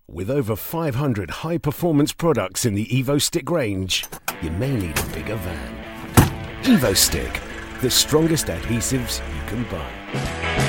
With over 500 high-performance products in the EvoStick range, you may need a bigger van. EvoStick, the strongest adhesives you can buy.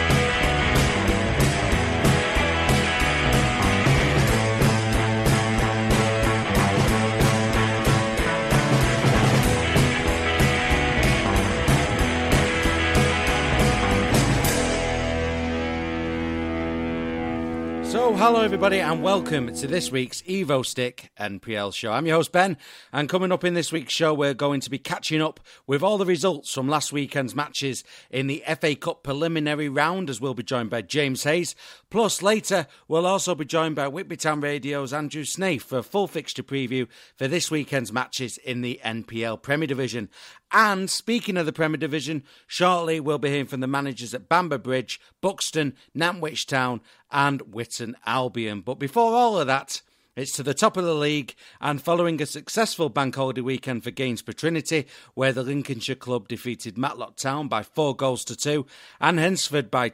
So, hello everybody and welcome to this week's EvoStick NPL show. I'm your host Ben, and coming up in this week's show we're going to be catching up with all the results from last weekend's matches in the FA Cup preliminary round, as we'll be joined by James Hayes. Plus later we'll also be joined by Whitby Town Radio's Andrew Snaith for a full fixture preview for this weekend's matches in the NPL Premier Division. And speaking of the Premier Division, shortly we'll be hearing from the managers at Bamber Bridge, Buxton, Nantwich Town and Witton Albion. But before all of that, it's to the top of the league, and following a successful bank holiday weekend for Gainsborough Trinity, where the Lincolnshire club defeated Matlock Town by 4-2 and Hensford by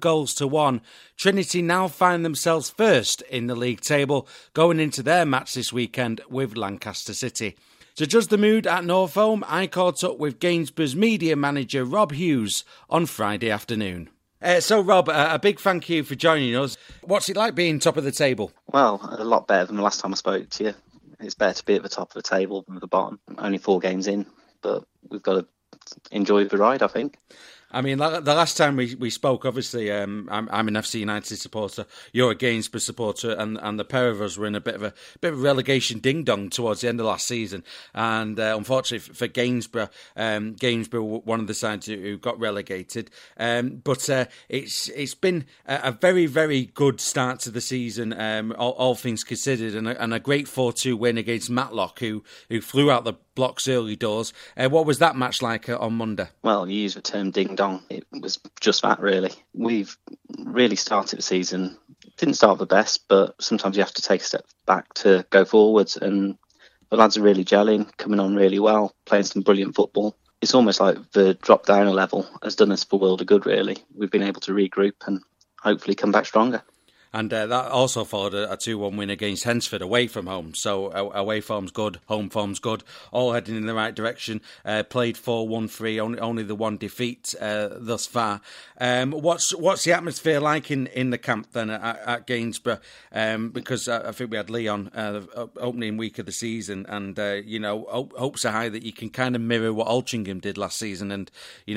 2-1, Trinity now find themselves first in the league table, going into their match this weekend with Lancaster City. To judge the mood at Norfolk, I caught up with Gainsborough's media manager Rob Hughes on Friday afternoon. So Rob, a big thank you for joining us. What's it like being top of the table? Well, a lot better than the last time I spoke to you. It's better to be at the top of the table than the bottom. Only 4 games in, but we've got to enjoy the ride, I think. I mean, the last time we spoke, obviously, I'm an FC United supporter, you're a Gainsborough supporter, and the pair of us were in a bit of relegation ding-dong towards the end of last season. And unfortunately for Gainsborough, Gainsborough were one of the sides who got relegated. But it's been a very, very good start to the season, all things considered, and a great 4-2 win against Matlock, who flew out the blocks early doors. What was that match like on Monday? Well, you use the term ding-dong. It was just that, really. We've really started the season. Didn't start the best, but sometimes you have to take a step back to go forwards, and the lads are really gelling, coming on really well, playing some brilliant football. It's almost like the drop down a level has done us for world of good, really. We've been able to regroup and hopefully come back stronger. And that also followed a 2-1 win against Hensford away from home. So away form's good, home form's good, all heading in the right direction. Played 4-1-3, only the one defeat thus far. What's the atmosphere like in the camp then at Gainsborough? Because I think we had Leon the opening week of the season, and hopes are high that you can kind of mirror what Altrincham did last season, and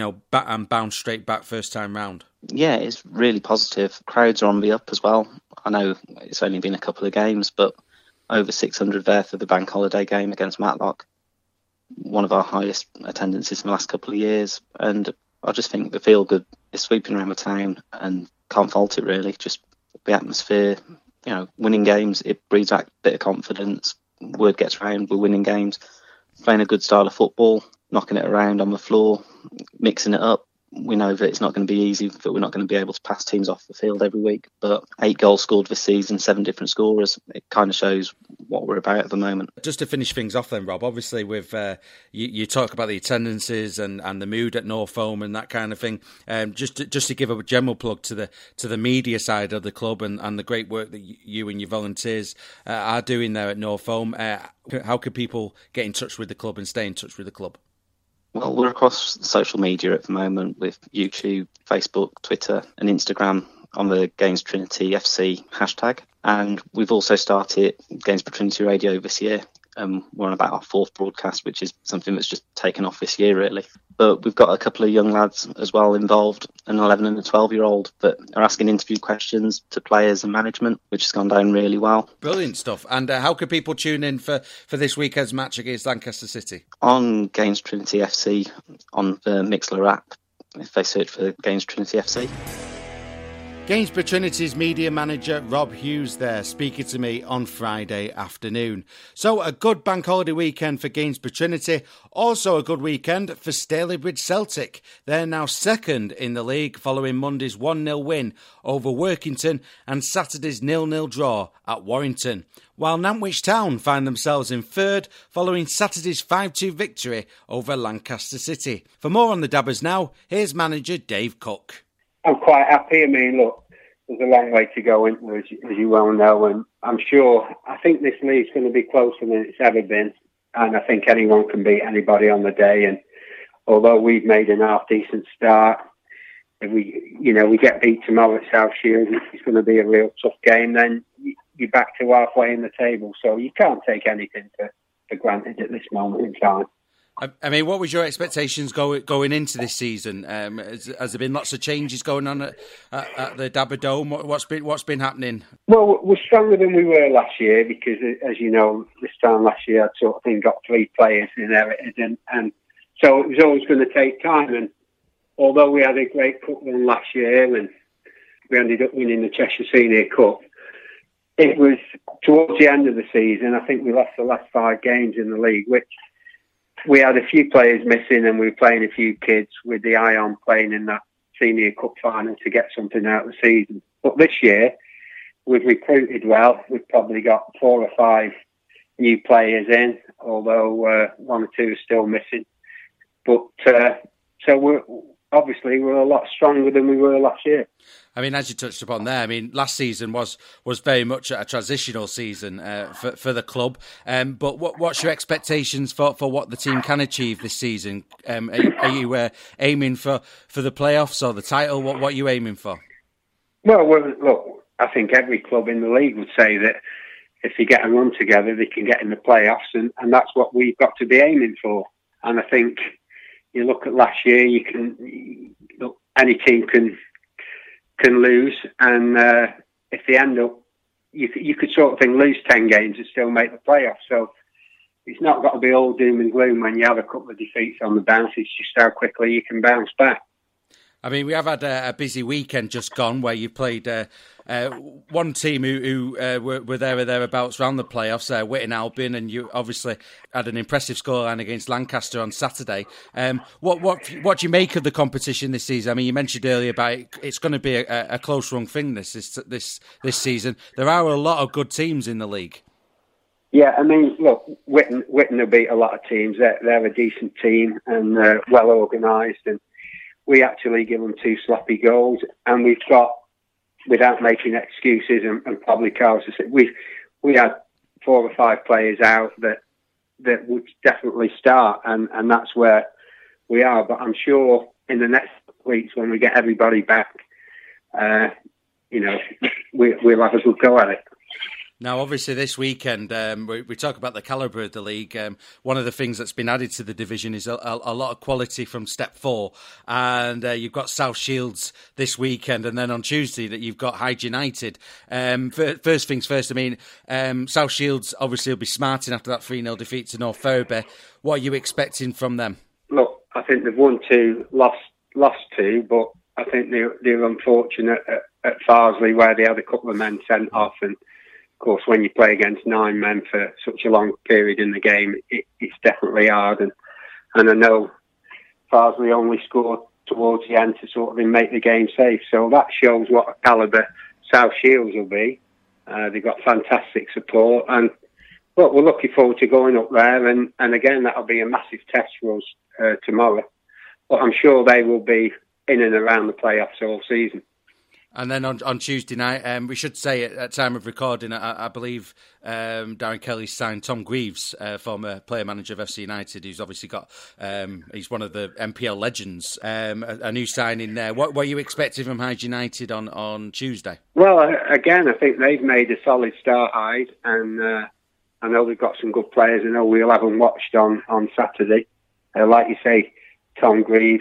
bounce straight back first time round. Yeah, it's really positive. Crowds are on the up as well. I know it's only been a couple of games, but over 600 there for the bank holiday game against Matlock. One of our highest attendances in the last couple of years. And I just think the feel good is sweeping around the town and can't fault it, really. Just the atmosphere, winning games, it breeds back a bit of confidence. Word gets around, we're winning games, playing a good style of football, knocking it around on the floor, mixing it up. We know that it's not going to be easy, that we're not going to be able to pass teams off the field every week. But 8 goals scored this season, 7 different scorers. It kind of shows what we're about at the moment. Just to finish things off then, Rob, obviously with you talk about the attendances and the mood at Norfolk and that kind of thing. Just to give a general plug to the media side of the club and the great work that you and your volunteers are doing there at Norfolk. How can people get in touch with the club and stay in touch with the club? Well, we're across social media at the moment with YouTube, Facebook, Twitter and Instagram on the Gainsborough Trinity FC hashtag. And we've also started Gainsborough Trinity Radio this year. We're on about our 4th broadcast, which is something that's just taken off this year, really. But we've got a couple of young lads as well involved, an 11 and a 12-year-old, that are asking interview questions to players and management, which has gone down really well. Brilliant stuff. And how could people tune in for this weekend's match against Lancaster City? On Gainsborough Trinity FC on the Mixlr app, if they search for Gainsborough Trinity FC. Gainsborough Trinity's media manager Rob Hughes there, speaking to me on Friday afternoon. So a good bank holiday weekend for Gainsborough Trinity, also a good weekend for Stalybridge Celtic. They're now second in the league following Monday's 1-0 win over Workington and Saturday's 0-0 draw at Warrington. While Nantwich Town find themselves in third following Saturday's 5-2 victory over Lancaster City. For more on the Dabbers now, here's manager Dave Cook. I'm quite happy. I mean, look, there's a long way to go, isn't there, as you well know, and I'm sure. I think this league's going to be closer than it's ever been, and I think anyone can beat anybody on the day. And although we've made an half-decent start, if we get beat tomorrow at South Shields, it's going to be a real tough game. Then you're back to halfway in the table, so you can't take anything for granted at this moment in time. I mean, what was your expectations going into this season? Has there been lots of changes going on at the Dabba Dome? What's been happening? Well, we're stronger than we were last year because, as you know, this time last year I'd sort of thing got 3 players inherited, and so it was always going to take time. And although we had a great cup run last year and we ended up winning the Cheshire Senior Cup, it was towards the end of the season. I think we lost the last 5 games in the league, which we had a few players missing, and we were playing a few kids with the eye on playing in that Senior Cup final to get something out of the season. But this year, we've recruited well. We've probably got 4 or 5 new players in, although 1 or 2 are still missing. But so we're a lot stronger than we were last year. I mean, as you touched upon there, I mean, last season was very much a transitional season for the club. But what's your expectations for what the team can achieve this season? Are you aiming for the playoffs or the title? What are you aiming for? Well, look, I think every club in the league would say that if you get a run together, they can get in the playoffs, and that's what we've got to be aiming for. And I think you look at last year, any team can lose, and if they end up, you could sort of thing lose 10 games and still make the playoffs. So it's not got to be all doom and gloom when you have a couple of defeats on the bounce. It's just how quickly you can bounce back. I mean, we have had a busy weekend just gone where you played one team who were there or thereabouts around the playoffs, Witton Albion, and you obviously had an impressive scoreline against Lancaster on Saturday. What do you make of the competition this season? I mean, you mentioned earlier about it's going to be a close-run thing this season. There are a lot of good teams in the league. Yeah, I mean, look, Witton will beat a lot of teams. They're a decent team and well organised, and we actually give them 2 sloppy goals, and we've got, without making excuses, and probably Carl's, we had 4 or 5 players out that would definitely start, and that's where we are. But I'm sure in the next weeks when we get everybody back, we'll have a good go at it. Now, obviously, this weekend, we talk about the calibre of the league. One of the things that's been added to the division is a lot of quality from Step 4. And you've got South Shields this weekend, and then on Tuesday that you've got Hyde United. First things first, I mean, South Shields obviously will be smarting after that 3-0 defeat to North Ferriby. What are you expecting from them? Look, I think they've won 2, lost 2, but I think they're unfortunate at Farsley where they had a couple of men sent off, and of course, when you play against 9 men for such a long period in the game, it's definitely hard. And I know Farsley only scored towards the end to sort of make the game safe. So that shows what a calibre South Shields will be. They've got fantastic support. And look, we're looking forward to going up there. And again, that'll be a massive test for us tomorrow. But I'm sure they will be in and around the playoffs all season. And then on Tuesday night, we should say at time of recording, I believe Darren Kelly signed Tom Greaves, former player manager of FC United, who's obviously got, he's one of the MPL legends, a new signing there. What were you expecting from Hyde United on Tuesday? Well, again, I think they've made a solid start, Hyde, and I know they've got some good players. I know we'll have them watched on Saturday. Like you say, Tom Greaves,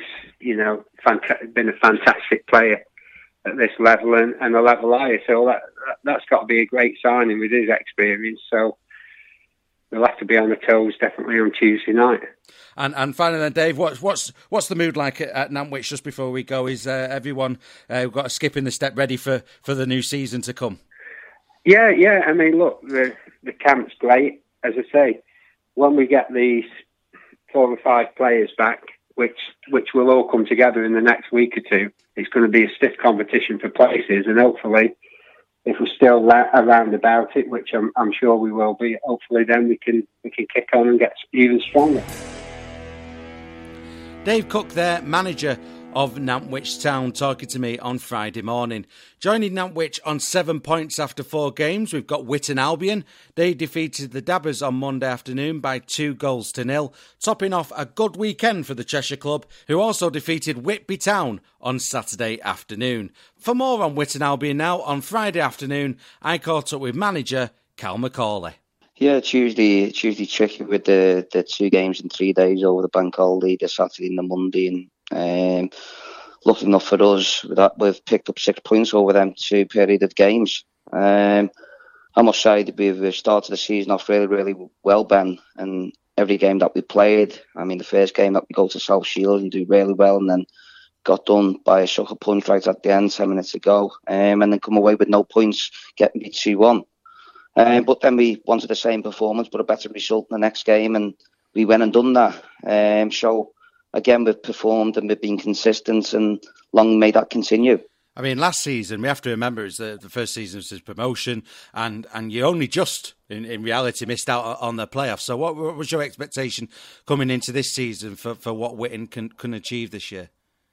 been a fantastic player at this level and a level higher. So that's got to be a great signing with his experience. So we'll have to be on the toes definitely on Tuesday night. And finally then, Dave, what's the mood like at Nantwich just before we go? Is everyone got a skip in the step ready for the new season to come? Yeah. I mean, look, the camp's great. As I say, when we get these 4 or 5 players back, which will all come together in the next week or 2, it's going to be a stiff competition for places, and hopefully, if we're still around about it, which I'm sure we will be, hopefully then we can kick on and get even stronger. Dave Cook there, manager of Nantwich Town talking to me on Friday morning. Joining Nantwich on 7 points after 4 games, we've got Witton Albion. They defeated the Dabbers on Monday afternoon by 2-0, topping off a good weekend for the Cheshire club, who also defeated Whitby Town on Saturday afternoon. For more on Witton Albion now, on Friday afternoon, I caught up with manager Cal McCauley. Yeah, Tuesday tricky with the 2 games in 3 days over the bank holiday, the Saturday and the Monday, and lucky enough for us that we've picked up 6 points over them 2 period of games. I must say that we've started the season off really, really well, Ben, and every game that we played, I mean, the first game that we go to South Shields and do really well, and then got done by a sucker punch right at the end, 10 minutes ago, and then come away with no points, getting beat 2-1. But then we wanted the same performance, but a better result in the next game, and we went and done that. So, again, we've performed and we've been consistent, and long may that continue. I mean, last season, we have to remember, it's the first season was his promotion, and you only just, in reality, missed out on the playoffs. So what was your expectation coming into this season for what Witton can achieve this year?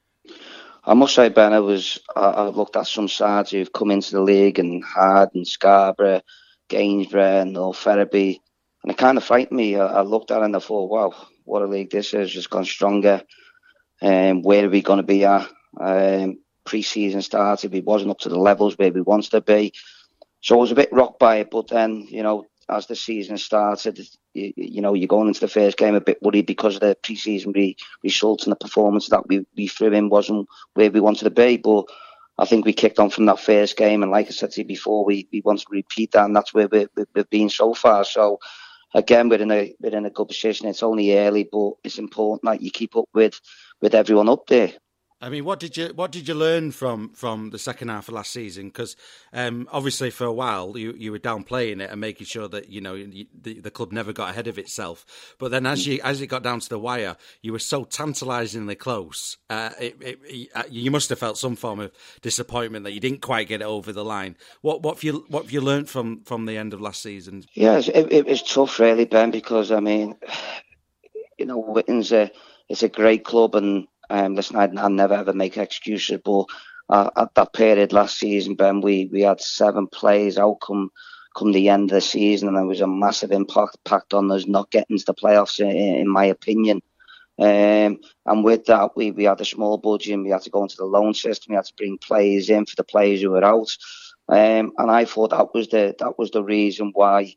I must say, Ben, I looked at some sides who've come into the league, and Hard and Scarborough, Gainsborough and North Ferriby, and it kind of frightened me. I looked at it and I thought, wow, what a league this is. It's gone stronger. Where are we going to be at? Pre-season started, we wasn't up to the levels where we wanted to be. So I was a bit rocked by it, but then, as the season started, you're going into the first game a bit worried because of the pre-season results and the performance that we threw in wasn't where we wanted to be. But I think we kicked on from that first game, and like I said to you before, we want to repeat that, and that's where we've been so far. So again, we're in a good position. It's only early, but it's important that you keep up with everyone up there. I mean, what did you learn from the second half of last season? Because obviously for a while you were downplaying it and making sure that the club never got ahead of itself. But then as it got down to the wire, you were so tantalisingly close. You must have felt some form of disappointment that you didn't quite get it over the line. What have you learned from the end of last season? Yes, it was tough, really, Ben, because I mean, Witton's it's a great club, and listen, I never ever make excuses, but at that period last season, Ben, we had 7 players out come the end of the season, and there was a massive impact on us not getting to the playoffs, in my opinion. And with that, we had a small budget, and we had to go into the loan system. We had to bring players in for the players who were out, and I thought that was the reason why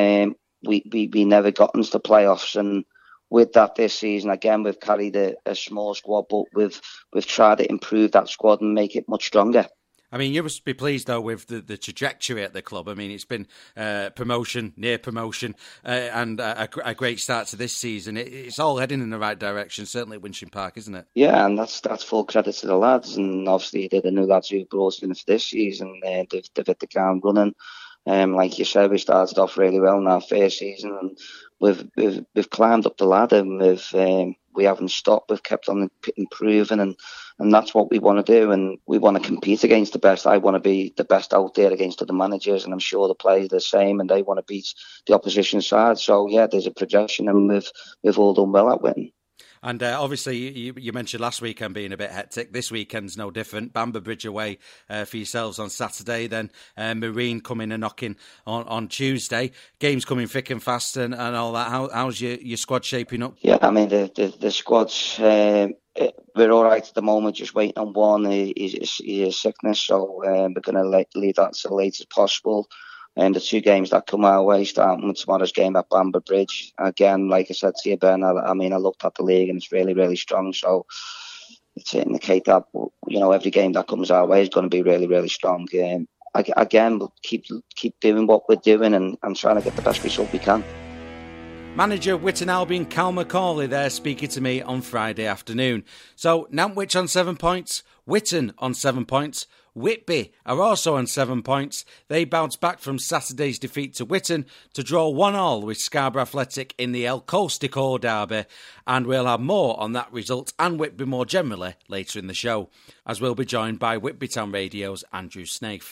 we never got into the playoffs. And with that this season, again, we've carried a small squad, but we've tried to improve that squad and make it much stronger. I mean, you must be pleased, though, with the trajectory at the club. I mean, it's been promotion, near promotion, and a great start to this season. It's all heading in the right direction, certainly at Winching Park, isn't it? Yeah, and that's full credit to the lads. And obviously, they're the new lads who brought in for this season. They've hit the ground running. Like you said, we started off really well in our first season, and we've climbed up the ladder, and we haven't stopped. We've kept on improving, and that's what we want to do. And we want to compete against the best. I want to be the best out there against other managers, and I'm sure the players are the same, and they want to beat the opposition side. So yeah, there's a progression, and we've all done well at Witton. And obviously, you mentioned last weekend being a bit hectic. This weekend's no different. Bamber Bridge away for yourselves on Saturday. Then Marine coming and knocking on Tuesday. Games coming thick and fast and all that. How's your squad shaping up? Yeah, I mean, the squad's... we're all right at the moment, just waiting on one. His sickness, so we're going to leave that as late as possible. And the 2 games that come our way, starting with tomorrow's game at Bamber Bridge. Again, like I said to you, Ben, I looked at the league and it's really, really strong. So it's indicate that, every game that comes our way is going to be really, really strong. Again, we'll keep doing what we're doing and trying to get the best result we can. Manager Witton Albion, Cal McCauley there speaking to me on Friday afternoon. So Nantwich on 7 points, Witton on 7 points, Whitby are also on 7 points. They bounced back from Saturday's defeat to Witton to draw 1-1 with Scarborough Athletic in the El Colstico derby. And we'll have more on that result and Whitby more generally later in the show, as we'll be joined by Whitby Town Radio's Andrew Snaith.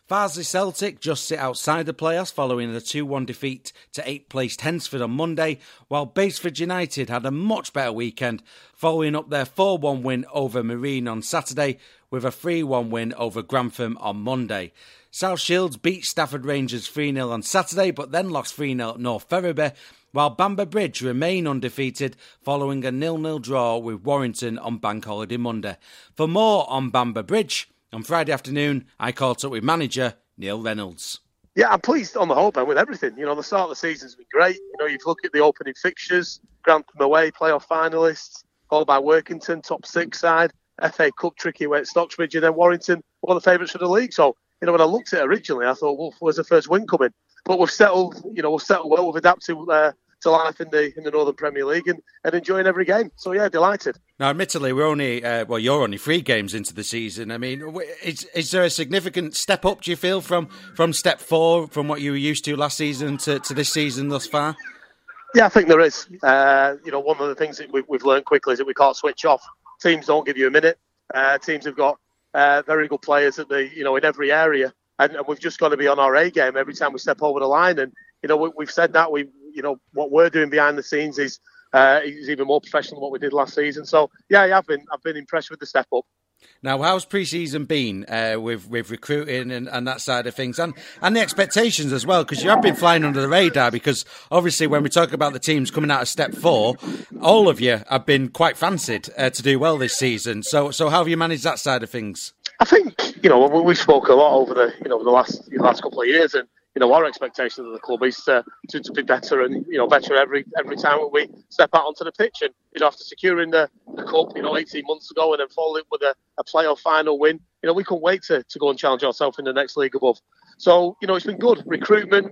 Farsley Celtic just sit outside the playoffs following the 2-1 defeat to 8th placed Hensford on Monday, while Basford United had a much better weekend following up their 4-1 win over Marine on Saturday with a 3-1 win over Grantham on Monday. South Shields beat Stafford Rangers 3-0 on Saturday but then lost 3-0 at North Ferriby, while Bamber Bridge remain undefeated following a 0-0 draw with Warrington on Bank Holiday Monday. For more on Bamber Bridge, on Friday afternoon, I caught up with manager Neil Reynolds. Yeah, I'm pleased on the whole, Ben, with everything. You know, the start of the season's been great. You know, you've looked at the opening fixtures, Grantham away, playoff finalists, followed by Workington, top 6 side, FA Cup tricky away at Stocksbridge, and then Warrington, one of the favourites for the league. So, you know, when I looked at it originally, I thought, well, where's the first win coming? But we've settled well, we've adapted to life in the Northern Premier League and enjoying every game. So, yeah, delighted. Now, admittedly, we're only, you're only 3 games into the season. I mean, is there a significant step up, do you feel, from step 4, from what you were used to last season to this season thus far? Yeah, I think there is. You know, one of the things that we've learned quickly is that we can't switch off. Teams don't give you a minute. Teams have got very good players in every area. And we've just got to be on our A game every time we step over the line. And, you know, we've said that. What we're doing behind the scenes is even more professional than what we did last season. So, yeah, I've been impressed with the step up. Now, how's pre-season been with recruiting and that side of things, and the expectations as well? Because you have been flying under the radar. Because obviously, when we talk about the teams coming out of step 4, all of you have been quite fancied to do well this season. So how have you managed that side of things? I think we spoke a lot over the last couple of years, and our expectations of the club is to be better and better every time we step out onto the pitch. And after securing the cup 18 months ago and then following it with a playoff final win, we couldn't wait to go and challenge ourselves in the next league above. So it's been good recruitment.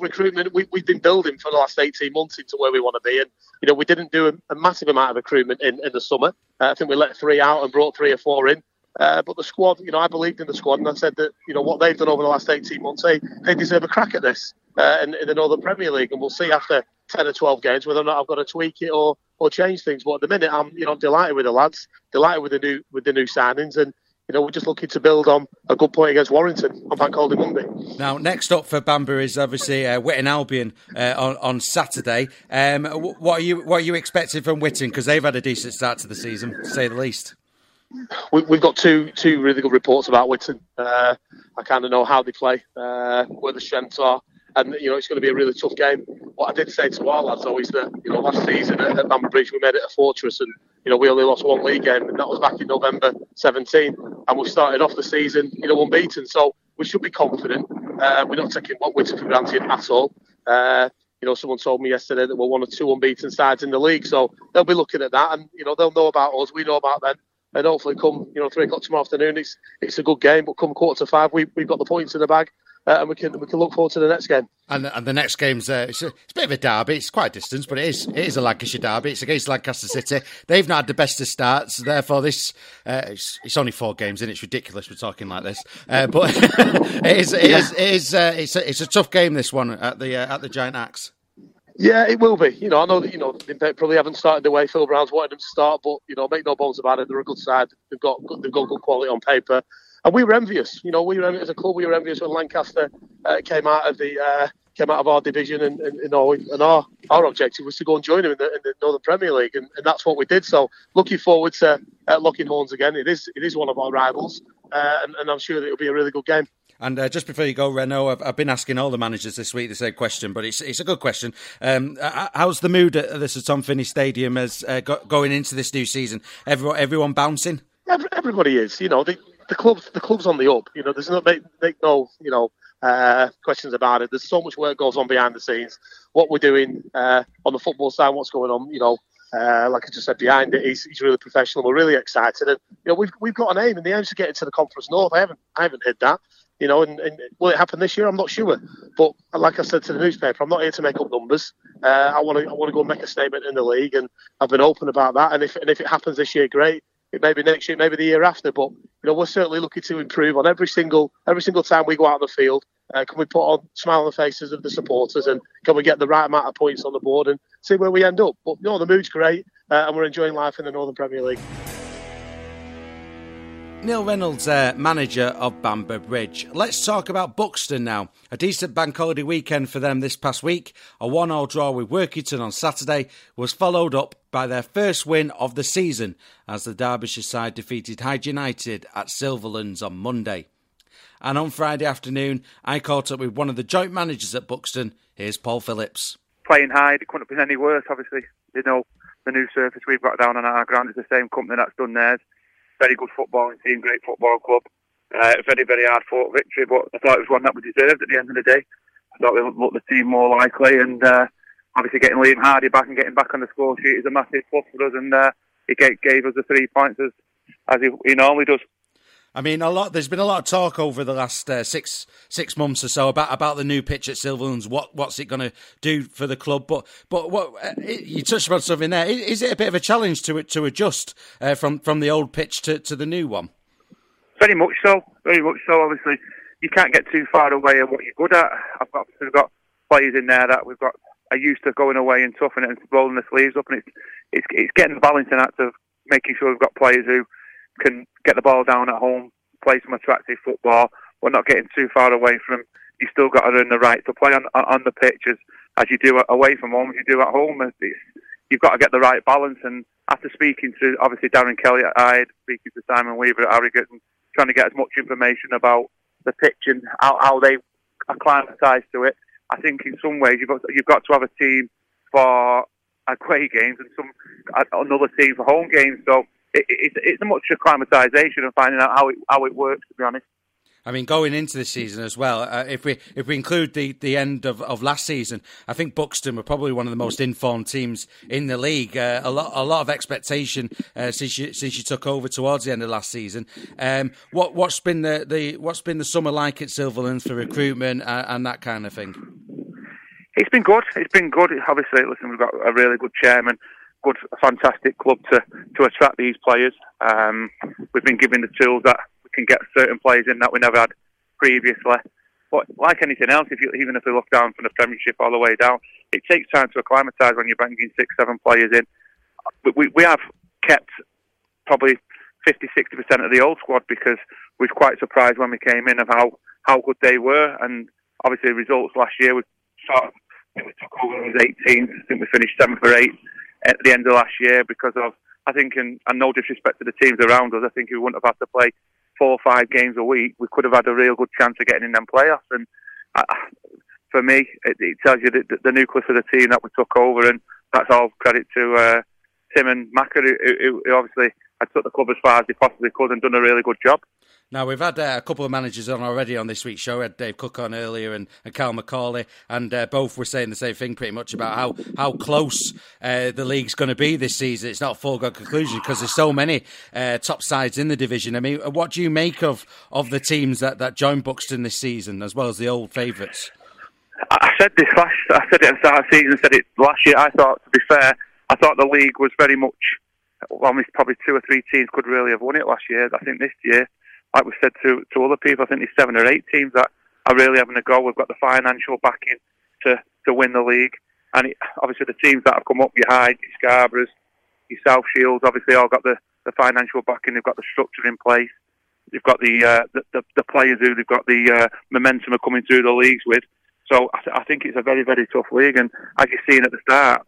We've been building for the last 18 months into where we want to be, and we didn't do a massive amount of recruitment in the summer. I think we let 3 out and brought 3 or 4 in. But the squad, I believed in the squad, and I said that, what they've done over the last 18 months, they deserve a crack at this in the Northern Premier League. And we'll see after 10 or 12 games whether or not I've got to tweak it or change things. But at the minute, I'm delighted with the lads, delighted with the new signings, and we're just looking to build on a good point against Warrington on Bank Holiday Monday. Now, next up for Bamber is obviously Whitton Albion on Saturday. What are you expecting from Whitton? Because they've had a decent start to the season, to say the least. We've got two really good reports about Whitton. I kind of know how they play, where the strengths are, and it's going to be a really tough game. What I did say to our lads though is that last season at Bamber Bridge we made it a fortress, and we only lost 1 league game, and that was back in November 17, and we started off the season unbeaten. So we should be confident. We're not taking Whitton for granted at all. Someone told me yesterday that we're 1 or 2 unbeaten sides in the league, so they'll be looking at that, and they'll know about us. We know about them. And hopefully come 3 o'clock tomorrow afternoon, it's a good game. But come 4:45, we've got the points in the bag, and we can look forward to the next game. And the next game's it's a bit of a derby. It's quite a distance, but it is a Lancashire derby. It's against Lancaster City. They've not had the best of starts, therefore this it's only 4 games, and it's ridiculous we're talking like this. But it's a tough game, this one at the Giant Axe. Yeah, it will be. I know that they probably haven't started the way Phil Brown's wanted them to start, but make no bones about it. They're a good side. They've got good quality on paper, and we were envious. As a club, we were envious when Lancaster came out of our division, and our objective was to go and join them in the Northern Premier League, and that's what we did. So looking forward to locking horns again. It is one of our rivals, and I'm sure that it'll be a really good game. And just before you go, Renault, I've been asking all the managers this week the same question, but it's a good question. How's the mood at the Sir Tom Finney Stadium as going into this new season? Everyone bouncing? Everybody is. The club's on the up. There's no questions about it. There's so much work goes on behind the scenes. What we're doing on the football side, what's going on, like I just said, behind it, he's really professional. We're really excited, and we've got an aim, and the aim's to get into the Conference North. I haven't hid that. And will it happen this year? I'm not sure. But like I said to the newspaper, I'm not here to make up numbers. I want to go and make a statement in the league, and I've been open about that. And if it happens this year, great. It may be next year, maybe the year after. But we're certainly looking to improve on every single time we go out on the field. Can we put on smile on the faces of the supporters, and can we get the right amount of points on the board and see where we end up? But the mood's great, and we're enjoying life in the Northern Premier League. Neil Reynolds, manager of Bamber Bridge. Let's talk about Buxton now. A decent bank holiday weekend for them this past week. A 1-1 draw with Workington on Saturday was followed up by their first win of the season as the Derbyshire side defeated Hyde United at Silverlands on Monday. And on Friday afternoon, I caught up with one of the joint managers at Buxton. Here's Paul Phillips. Playing Hyde, it couldn't have been any worse, obviously. You know, the new surface we've got down on our ground is the same company that's done theirs. Very good footballing team, great football club. Very, very hard fought victory, but I thought it was one that we deserved at the end of the day. I thought we looked the team more likely, and obviously getting Liam Hardy back and getting back on the score sheet is a massive plus for us, and he gave us the 3 points as he normally does. I mean, there's been a lot of talk over the last six months or so about the new pitch at Silverlands. What's it going to do for the club? But what you touched upon something there. Is it a bit of a challenge to adjust from the old pitch to the new one? Very much so. Very much so. Obviously, you can't get too far away of what you're good at. We've got players in there that are used to going away and toughing it and rolling the sleeves up, and it's getting the balancing act of making sure we've got players who can get the ball down at home, play some attractive football, but not getting too far away from. You've still got to earn the right to play on the pitch as you do away from home, as you do at home. You've got to get the right balance. And after speaking to, obviously, Darren Kelly at Hyde, speaking to Simon Weaver at Harrogate, and trying to get as much information about the pitch and how they acclimatised to it, I think in some ways you've got to have a team for away games and another team for home games. So it's a much acclimatisation and finding out how it works, to be honest. I mean, going into this season as well, if we include the end of last season, I think Buxton were probably one of the most informed teams in the league. A lot of expectation since you took over towards the end of last season. What's been the summer like at Silverlands for recruitment and that kind of thing? It's been good. Obviously, listen, we've got a really good chairman. A fantastic club to attract these players. We've been given the tools that we can get certain players in that we never had previously. But like anything else, even if we look down from the Premiership all the way down, it takes time to acclimatise when you're bringing 6-7 players in. We have kept probably 50-60% of the old squad because we were quite surprised when we came in of how good they were. And obviously, results last year, we took over as 18th. I think we finished 7th or 8th. At the end of last year, because of, I think, and no disrespect to the teams around us, I think we wouldn't have had to play 4 or 5 games a week. We could have had a real good chance of getting in them playoffs. And for me, it tells you the nucleus of the team that we took over, and that's all credit to Tim and Macker, who obviously had took the club as far as they possibly could and done a really good job. Now, we've had a couple of managers on already on this week's show. We had Dave Cook on earlier and Carl McCauley, and both were saying the same thing pretty much about how close the league's going to be this season. It's not a foregone conclusion because there's so many top sides in the division. I mean, what do you make of the teams that joined Buxton this season, as well as the old favourites? I said it at the start of the season, I said it last year. I thought, to be fair, the league was very much, probably 2 or 3 teams could really have won it last year. I think this year, like we said to other people, I think there's 7 or 8 teams that are really having a go. We've got the financial backing to win the league. And obviously the teams that have come up, your Hyde, your Scarboroughs, your South Shields, obviously all got the financial backing. They've got the structure in place. They've got the players who they've got the momentum of coming through the leagues with. So I think it's a very, very tough league. And as you've seen at the start,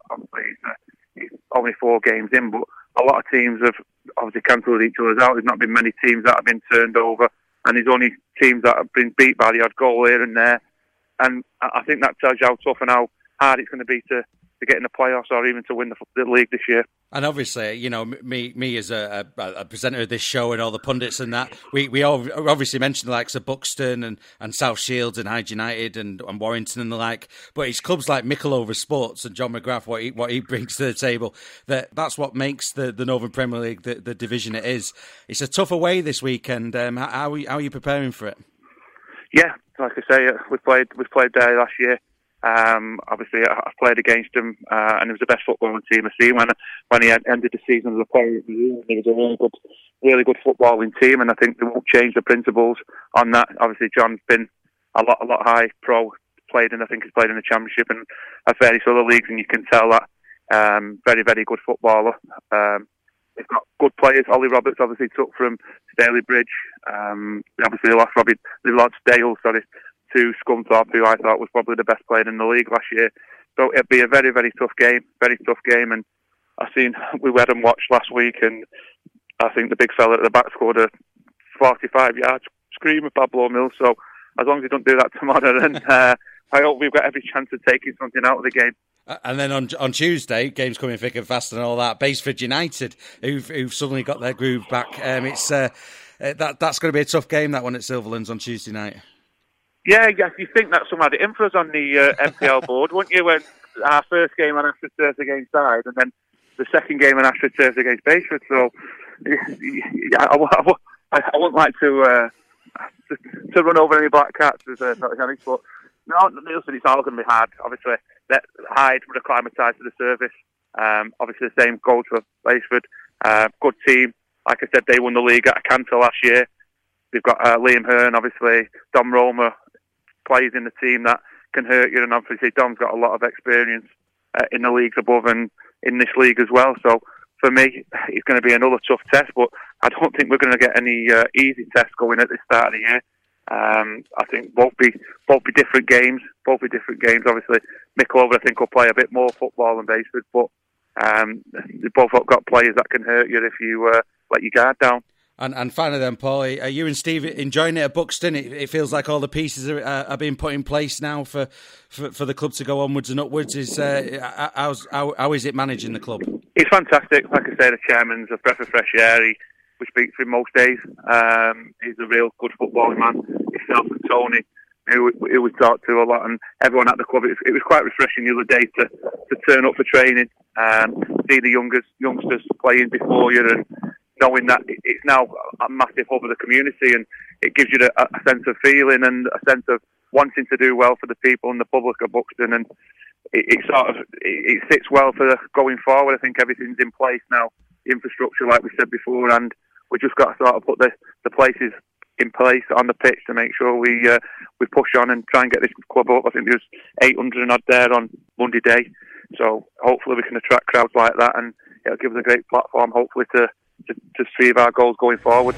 it's only 4 games in, but a lot of teams have obviously cancelled each other's out. There's not been many teams that have been turned over, and there's only teams that have been beat by the odd goal here and there. And I think that tells you how tough and how hard it's going to be to get in the playoffs or even to win the league this year. And obviously, you know, me as a presenter of this show and all the pundits and that, we all obviously mentioned the likes of Buxton and South Shields and Hyde United and Warrington and the like. But it's clubs like Mickle Sports and John McGrath, what he brings to the table, that's what makes the Northern Premier League the division it is. It's a tough away this weekend. How are you preparing for it? Yeah, like I say, we played there last year. Obviously, I've played against him, and it was the best footballing team I've seen when he ended the season as a player. It was a really good footballing team, and I think they won't change the principles on that. Obviously, John's been a lot high pro, I think he's played in the Championship and various other leagues, and you can tell that very, very good footballer. they've got good players. Ollie Roberts obviously took from Stalybridge. Obviously they lost Dale to Scunthorpe, who I thought was probably the best player in the league last year. So it'd be a very, very tough game. And we had them watch last week, and I think the big fella at the back scored a 45-yard screamer, Pablo Mills. So as long as he don't do that tomorrow, then I hope we've got every chance of taking something out of the game. And then on Tuesday, games coming thick and fast and all that. Baseford United, who've suddenly got their groove back. That's going to be a tough game, that one at Silverlands on Tuesday night. Yeah, you think that someone had it in for us on the MPL board, wouldn't you? When our first game on AstroTurf against Hyde, and then the second game on AstroTurf against Baseford. So I wouldn't like to run over any black cats, but no, listen, it's all going to be hard. Obviously, that Hyde would acclimatise to the service. Obviously, the same goes for Baseford. Good team. Like I said, they won the league at Acanto last year. They've got Liam Hearn, obviously, Dom Roma, players in the team that can hurt you, and obviously Dom's got a lot of experience in the leagues above and in this league as well. So for me, it's going to be another tough test, but I don't think we're going to get any easy tests going at the start of the year. I think both be different games. Obviously, Mickleover, I think, will play a bit more football than Baseford, but they both have got players that can hurt you if you let your guard down. And finally then, Paul, are you and Steve enjoying it at Buxton? It feels like all the pieces are being put in place now for the club to go onwards and upwards. How is it managing the club? It's fantastic. Like I say, the chairman's a breath of fresh air. We speak to him most days. He's a real good footballing man. Himself and Tony, who we talk to a lot, and everyone at the club. It was quite refreshing the other day to turn up for training, see the youngsters playing before you, and knowing that it's now a massive hub of the community, and it gives you a sense of feeling and a sense of wanting to do well for the people and the public of Buxton, and it sits well for going forward. I think everything's in place now, the infrastructure, like we said before, and we just got to sort of put the places in place on the pitch to make sure we push on and try and get this club up. I think there's 800 and odd there on Monday day, so hopefully we can attract crowds like that, and it'll give us a great platform, hopefully, to achieve our goals going forward.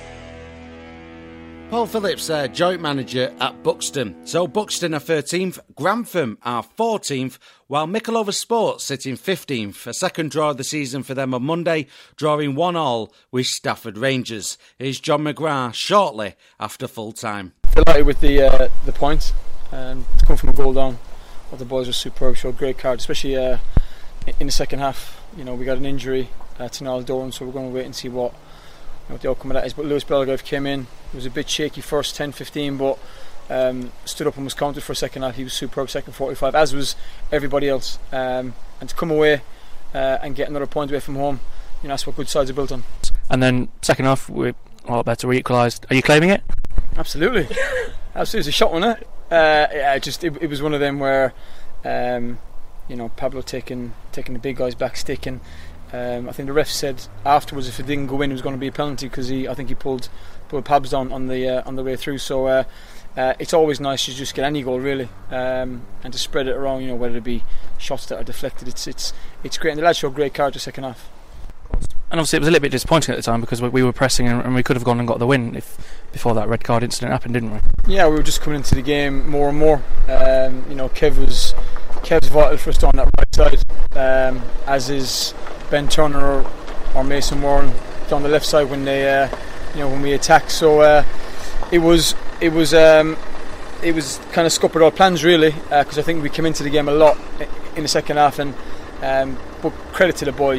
Paul Phillips, joint manager at Buxton. So Buxton are 13th, Grantham are 14th, while Mickleover Sports sit in 15th. A second draw of the season for them on Monday, drawing 1-1 with Stafford Rangers. Here's John McGrath shortly after full time. Delighted with the points. To come from a goal down, well, the boys were superb, showed great cards, especially in the second half. You know, we got an injury to Niall Doran, so we're going to wait and see what the outcome of that is. But Lewis Belgrave came in. It was a bit shaky first 10-15, but stood up and was counted for a second half. He was superb second 45, as was everybody else. And to come away and get another point away from home, that's what good sides are built on. And then second half, we're a lot better. We equalised. Are you claiming it? Absolutely. Absolutely. It's a shot, wasn't it? It was one of them where Pablo taking the big guy's back stick, and I think the ref said afterwards if it didn't go in, it was going to be a penalty, because I think he pulled Pabs down on the way through. So it's always nice to just get any goal, really, and to spread it around. Whether it be shots that are deflected, it's great. And the lads showed great cards the second half. And obviously it was a little bit disappointing at the time, because we were pressing and we could have gone and got the win before that red card incident happened, didn't we? Yeah, we were just coming into the game more and more. Kev's vital for us on that right side, as is Ben Turner or Mason Warren down the left side when they when we attacked. So it was kind of scuppered our plans, really, because I think we came into the game a lot in the second half, and but credit to the boys,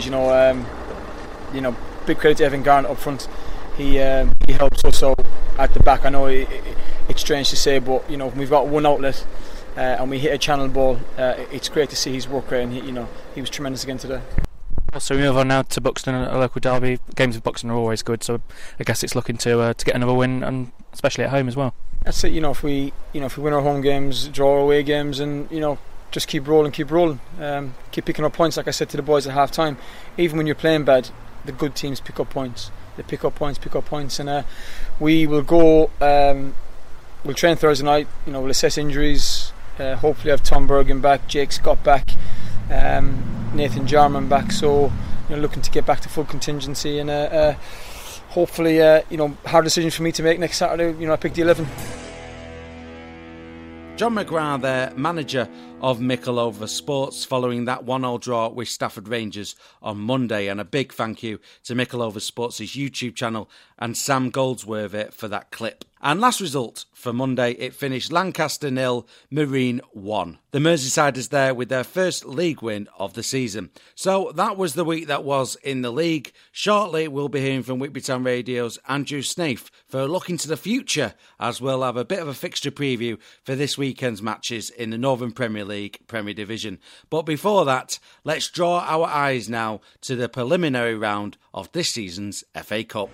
big credit to Evan Garnett up front. He helps also at the back. I know it's strange to say, but when we've got one outlet and we hit a channel ball, it's great to see his work rate, and he was tremendous again today. So we move on now to Buxton, a local derby. Games with Buxton are always good, so I guess it's looking to get another win, and especially at home as well. That's it. If we win our home games, draw our away games, and just keep rolling, keep picking up points. Like I said to the boys at half time, even when you're playing bad, the good teams pick up points. They pick up points, and we will go. We'll train Thursday night. We'll assess injuries. Hopefully have Tom Bergen back, Jake Scott back, Nathan Jarman back. So looking to get back to full contingency, and hopefully, hard decision for me to make next Saturday. I picked the 11. John McGrath there, manager of Mickleover Sports, following that 1-1 draw with Stafford Rangers on Monday. And a big thank you to Mickleover Sports' YouTube channel and Sam Goldsworthy for that clip. And last result for Monday, it finished Lancaster 0, Marine 1. The Merseysiders there with their first league win of the season. So that was the week that was in the league. Shortly, we'll be hearing from Whitby Town Radio's Andrew Snaith for a look into the future, as we'll have a bit of a fixture preview for this weekend's matches in the Northern Premier League Premier Division. But before that, let's draw our eyes now to the preliminary round of this season's FA Cup.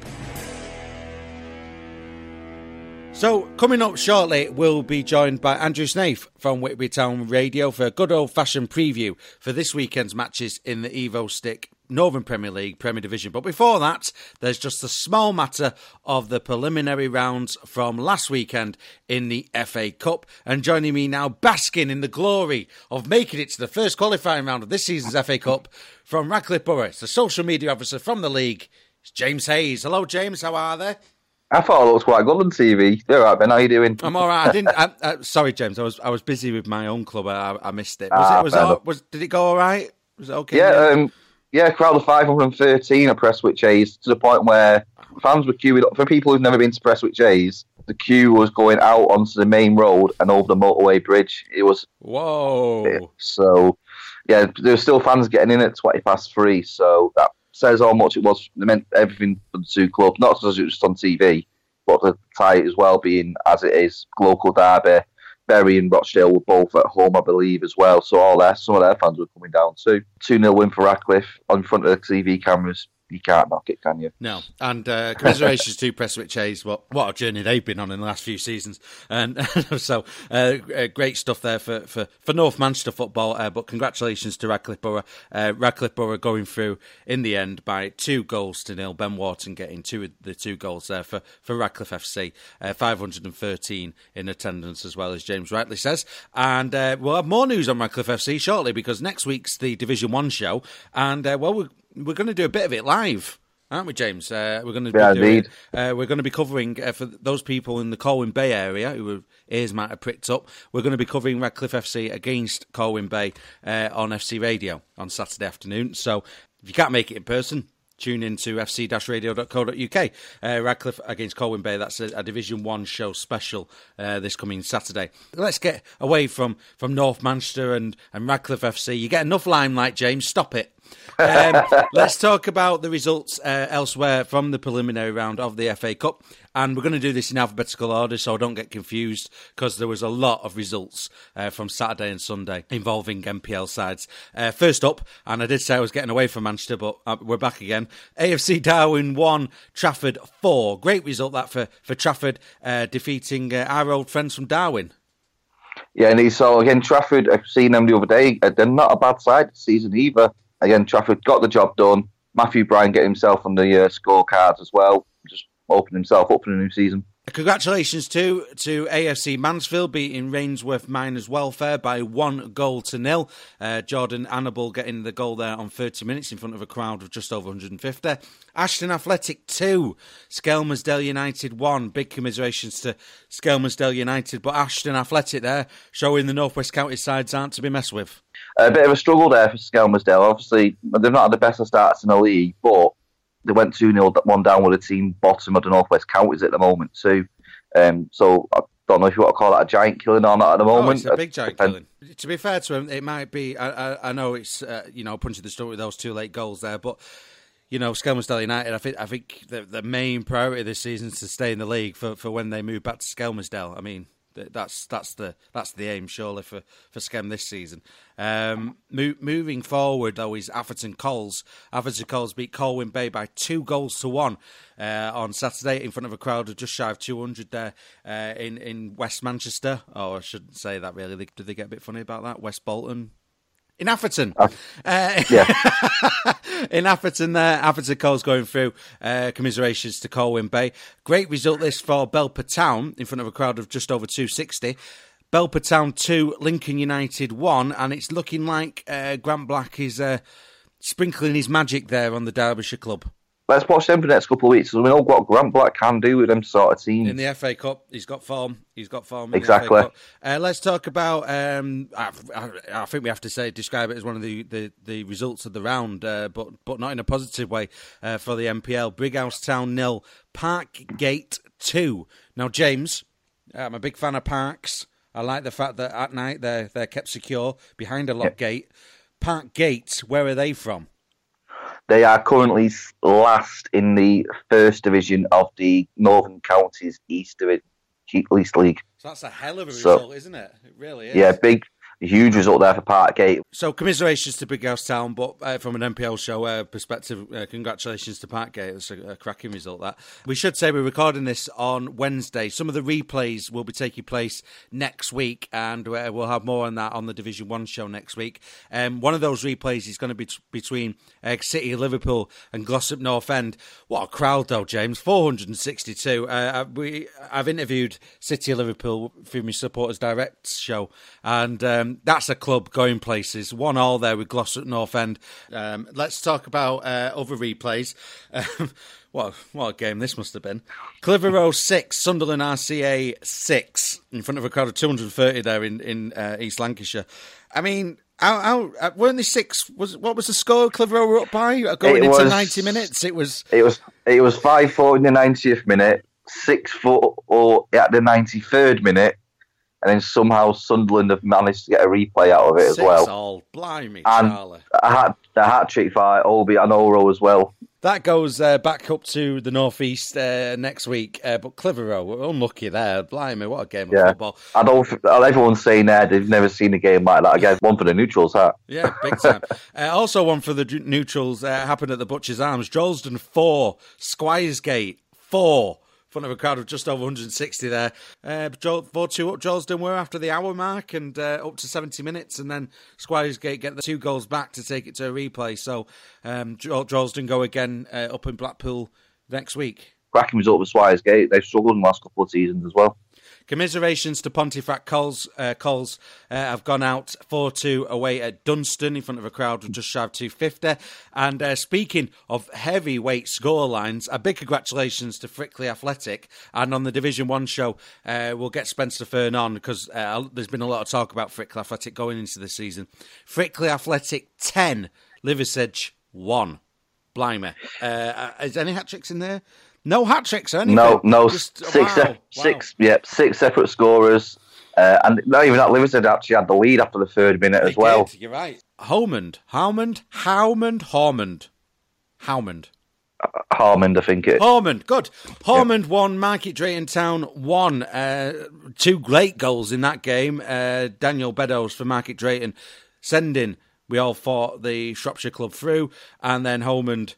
So, coming up shortly, we'll be joined by Andrew Snaith from Whitby Town Radio for a good old-fashioned preview for this weekend's matches in the Evo Stick Northern Premier League Premier Division. But before that, there's just a small matter of the preliminary rounds from last weekend in the FA Cup. And joining me now, basking in the glory of making it to the first qualifying round of this season's FA Cup from Radcliffe Borough, it's the social media officer from the league, it's James Hayes. Hello, James. How are they? I thought I looked quite good on TV. You're all right, Ben. How are you doing? I'm all right. Sorry, James. I was busy with my own club. I missed it. Did it go all right? Was it okay? Yeah. Crowd of 513 at Prestwich A's, to the point where fans were queuing up. For people who've never been to Prestwich A's, the queue was going out onto the main road and over the motorway bridge. It was whoa. So yeah, there were still fans getting in at 3:20. So that says how much it was. It meant everything for the two clubs, not because it was just on TV, but the tie as well being as it is. Local derby, Bury and Rochdale were both at home, I believe, as well. So some of their fans were coming down too. 2-0 win for Radcliffe in front of the TV cameras. You can't knock it, can you? No. And commiserations to Prestwich Hayes. What a journey they've been on in the last few seasons. And so great stuff there for North Manchester football. But congratulations to Radcliffe Borough. Radcliffe Borough going through in the end by 2-0. Ben Wharton getting the two goals there for Radcliffe FC. 513 in attendance as well, as James rightly says. And we'll have more news on Radcliffe FC shortly, because next week's the Division 1 show. And we're going to do a bit of it live, aren't we, James? We're going to be covering for those people in the Colwyn Bay area who ears might have pricked up. We're going to be covering Radcliffe FC against Colwyn Bay on FC Radio on Saturday afternoon. So if you can't make it in person, tune in to fc-radio.co.uk. Radcliffe against Colwyn Bay. That's a Division 1 show special this coming Saturday. Let's get away from North Manchester and Radcliffe FC. You get enough limelight, James. Stop it. Let's talk about the results elsewhere from the preliminary round of the FA Cup. And we're going to do this in alphabetical order, so don't get confused, because there was a lot of results from Saturday and Sunday involving NPL sides. First up, and I did say I was getting away from Manchester, but we're back again. AFC Darwen 1, Trafford 4. Great result that for Trafford, defeating our old friends from Darwen. Yeah, and so again, Trafford, I've seen them the other day. They're not a bad side this season either. Again, Trafford got the job done. Matthew Bryan getting himself on the scorecards as well. Just opened himself up for the new season. Congratulations to AFC Mansfield beating Rainsworth Miners Welfare by 1-0. Jordan Annable getting the goal there on 30 minutes in front of a crowd of just over 150. Ashton Athletic 2, Skelmersdale United 1. Big commiserations to Skelmersdale United, but Ashton Athletic there showing the North West County sides aren't to be messed with. A bit of a struggle there for Skelmersdale. Obviously, they've not had the best of starts in the league, but they went 2-0, one down with a team bottom of the North West Counties at the moment too. So I don't know if you want to call that a giant killing or not at the moment. It's a big giant killing. To be fair to him, it might be. I know it's punching the stomach with those two late goals there, but Skelmersdale United. I think the main priority this season is to stay in the league for when they move back to Skelmersdale. I mean, that's the aim surely for Skem this season. Moving forward though is Atherton Coles. Atherton Coles beat Colwyn Bay by 2-1 on Saturday in front of a crowd of just shy of 200 there in West Manchester. Oh, I shouldn't say that really. Did they get a bit funny about that? West Bolton. In Atherton. In Atherton there, Atherton Coles going through. Commiserations to Colwyn Bay. Great result this for Belper Town in front of a crowd of just over 260. Belper Town 2, Lincoln United 1, and it's looking like Grant Black is sprinkling his magic there on the Derbyshire club. Let's watch them for the next couple of weeks. We know what Grant Black can do with them sort of teams. In the FA Cup, he's got form. Exactly. In the FA Cup. Let's talk about. I think we have to describe it as one of the results of the round, but not in a positive way for the MPL. Brighouse Town 0, Parkgate 2. Now, James, I'm a big fan of parks. I like the fact that at night they're kept secure behind a locked gate. Parkgate, where are they from? They are currently last in the first division of the Northern Counties East League. So that's a hell of a result, isn't it? It really is. Yeah, huge result there for Parkgate. So commiserations to Brighouse Town, but from an MPL show perspective, congratulations to Parkgate. It's a cracking result, that. We should say we're recording this on Wednesday. Some of the replays will be taking place next week, and we'll have more on that on the Division 1 show next week. One of those replays is going to be between City Liverpool and Glossop North End. What a crowd, though, James. 462. I've interviewed City Liverpool through my Supporters Direct show, and that's a club going places. 1-1 there with Glossop North End. Let's talk about other replays. What a game this must have been. Clitheroe 6, Sunderland RCA 6, in front of a crowd of 230 there in East Lancashire. I mean, how weren't they 6? What was the score Clitheroe were up by going into 90 minutes? It was 5-4 in the 90th minute, 6-4 at the 93rd minute. And then somehow Sunderland have managed to get a replay out of it as well. 6-6, blimey, and Charlie. A hat-trick by Obi and Oro as well. That goes back up to the North East next week. But Clitheroe, we're unlucky there. Blimey, what a game of football. Everyone's saying they've never seen a game like that again. One for the neutrals, huh? Yeah, big time. Also one for the neutrals happened at the Butcher's Arms. Droylsden 4, Squiresgate 4. Front of a crowd of just over 160 there. 4-2 up Droylsden were after the hour mark and up to 70 minutes, and then Squiresgate get the 2 goals back to take it to a replay. So Droylsden go again up in Blackpool next week. Cracking result with Squiresgate. They've struggled in the last couple of seasons as well. Commiserations to Pontefract Coles. Coles have gone out 4-2 away at Dunstan in front of a crowd of just shy of 250. And speaking of heavyweight scorelines, a big congratulations to Frickley Athletic. And on the Division 1 show, we'll get Spencer Fern on because there's been a lot of talk about Frickley Athletic going into the season. Frickley Athletic 10, Liversedge 1. Blimey. Is any hat-tricks in there? No hat-tricks or anything? No. Just, six separate scorers. And not even that, Liversedge actually had the lead after the 3rd minute as well. You're right. Haumond, I think it. Haumond, good. Haumond 1, Market Drayton Town 1. 2 great goals in that game. Daniel Beddoes for Market Drayton sending, we all thought, the Shropshire club through. And then Haumond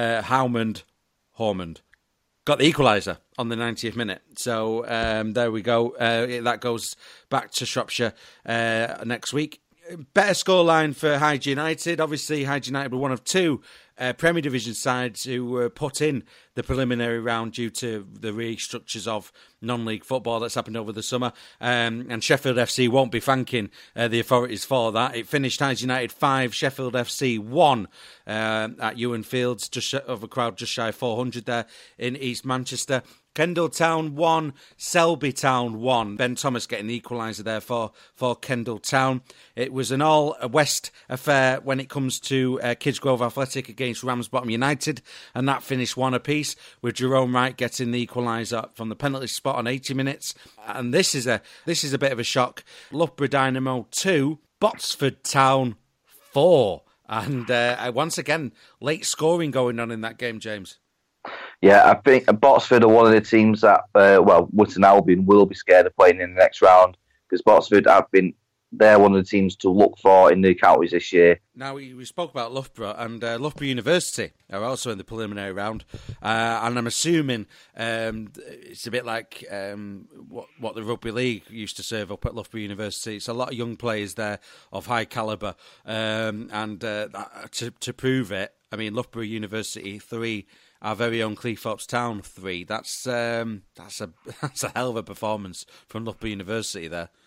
got the equaliser on the 90th minute. So there we go. That goes back to Shropshire next week. Better scoreline for Hyde United. Obviously, Hyde United were one of 2 Premier Division sides who were put in the preliminary round due to the restructures of non-league football that's happened over the summer. And Sheffield FC won't be thanking the authorities for that. It finished Hyde United 5, Sheffield FC 1 at Ewan Fields, just of a crowd just shy of 400 there in East Manchester. Kendal Town 1, Selby Town 1. Ben Thomas getting the equaliser there for Kendal Town. It was an all-West affair when it comes to Kidsgrove Athletic against Ramsbottom United, and that finished 1 apiece, with Jerome Wright getting the equaliser from the penalty spot on 80 minutes. And this is a bit of a shock. Loughborough Dynamo 2, Botsford Town 4. And once again, late scoring going on in that game, James. Yeah, I think Botsford are one of the teams that, Wootton Albion will be scared of playing in the next round, because Botsford they're one of the teams to look for in the counties this year. Now, we spoke about Loughborough, and Loughborough University are also in the preliminary round, and I'm assuming it's a bit like what the Rugby League used to serve up at Loughborough University. It's a lot of young players there of high calibre, and to prove it, I mean, Loughborough University 3, our very own Cleethorpes Town 3. That's a hell of a performance from Loughborough University there.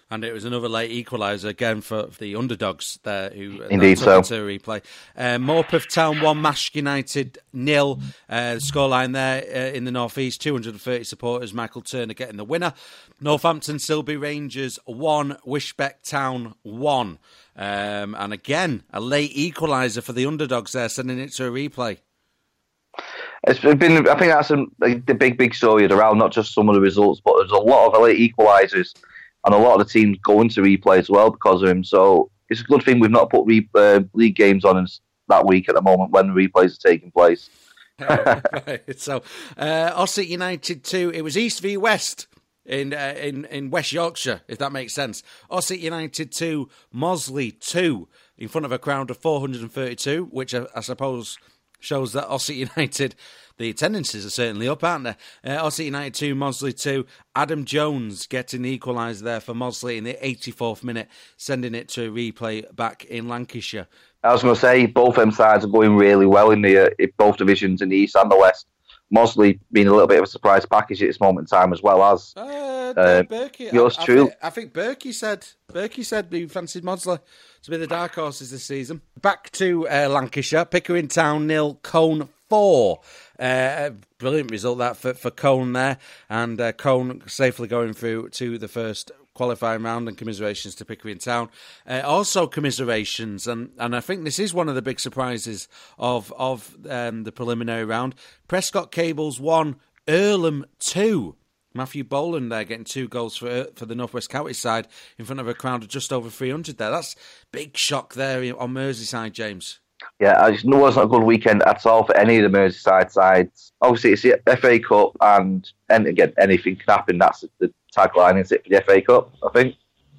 And it was another late equaliser again for the underdogs there who Indeed took so. it to a replay. Morpeth Town 1, Mashk United 0. Scoreline there in the North East, 230 supporters. Michael Turner getting the winner. Northampton Silby Rangers 1, Wishbeck Town 1. And again, a late equaliser for the underdogs there, sending it to a replay. It's been, I think that's the big story around, not just some of the results, but there's a lot of late equalisers and a lot of the teams going to replay as well because of him. So it's a good thing we've not put league games on that week at the moment when the replays are taking place. Right. So, Ossett United 2, it was East v West in West Yorkshire, if that makes sense. Ossett United 2, Mosley 2, in front of a crowd of 432, which I suppose shows that Ossett United, the attendances are certainly up, aren't they? Ossett United 2, Mosley 2. Adam Jones getting the equaliser there for Mosley in the 84th minute, sending it to a replay back in Lancashire. I was going to say, both them sides are going really well in both divisions, in the East and the West. Mosley being a little bit of a surprise package at this moment in time, as well as Berkey. Yours true. I think Berkey said he fancied Mosley to be the dark horses this season. Back to Lancashire, Pickering Town 0, Cone 4. Brilliant result that for Cone there, and Cone safely going through to the first qualifying round, and commiserations to Pickering Town. Also commiserations, and I think this is one of the big surprises of the preliminary round. Prescott Cables 1, Earlham 2. Matthew Boland there getting 2 goals for the North West County side in front of a crowd of just over 300 there. That's big shock there on Merseyside, James. Yeah, it was not a good weekend at all for any of the Merseyside sides. Obviously, it's the FA Cup, and again, anything can happen. That's the tagline, isn't it, for the FA Cup, I think?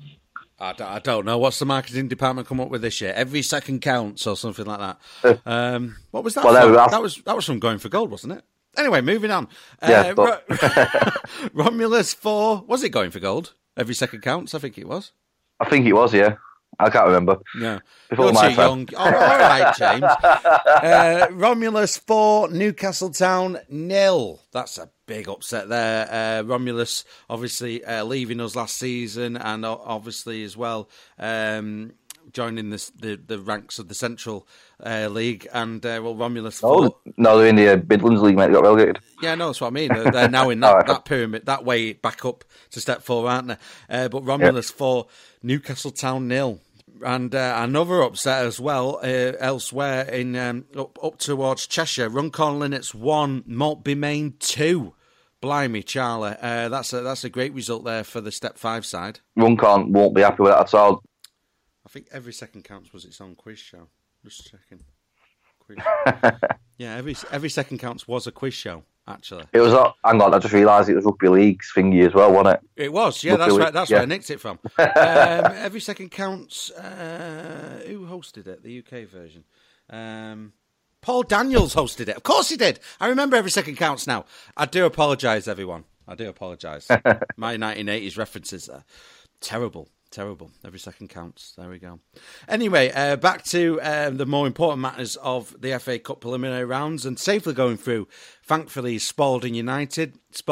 I don't know. What's the marketing department come up with this year? Every second counts or something like that. What was that from? That was from Going for Gold, wasn't it? Anyway, moving on. Romulus 4. Was it Going for Gold? Every second counts, I think it was. I think it was, yeah. I can't remember. Yeah. Before You're too young. Oh, all right, James. Romulus 4, Newcastle Town 0. That's a big upset there. Romulus obviously leaving us last season, and obviously as well joining the ranks of the Central League, and Romulus 4. No, they're in the Midlands League, mate. They got relegated. Yeah, no, that's what I mean. They're now in that pyramid, that way back up to step 4, aren't they? But Romulus 4, Newcastle Town 0. And another upset as well elsewhere in up towards Cheshire. Runcorn Linnets 1, Maltby Main 2. Blimey, Charlie. That's a great result there for the Step 5 side. Runcorn won't be happy with that at all. I think Every Second Counts was its own quiz show. Just checking. Quiz. Yeah, every Second Counts was a quiz show, actually. It was. Hang on, I just realised it was Rugby League's thingy as well, wasn't it? It was, yeah, Rugby League. That's where I nicked it from. Every Second Counts. Who hosted it? The UK version. Paul Daniels hosted it. Of course he did. I remember Every Second Counts now. I do apologise, everyone. I do apologise. My 1980s references are terrible. Every second counts. There we go. Anyway, back to the more important matters of the FA Cup preliminary rounds, and safely going through, thankfully, Spalding United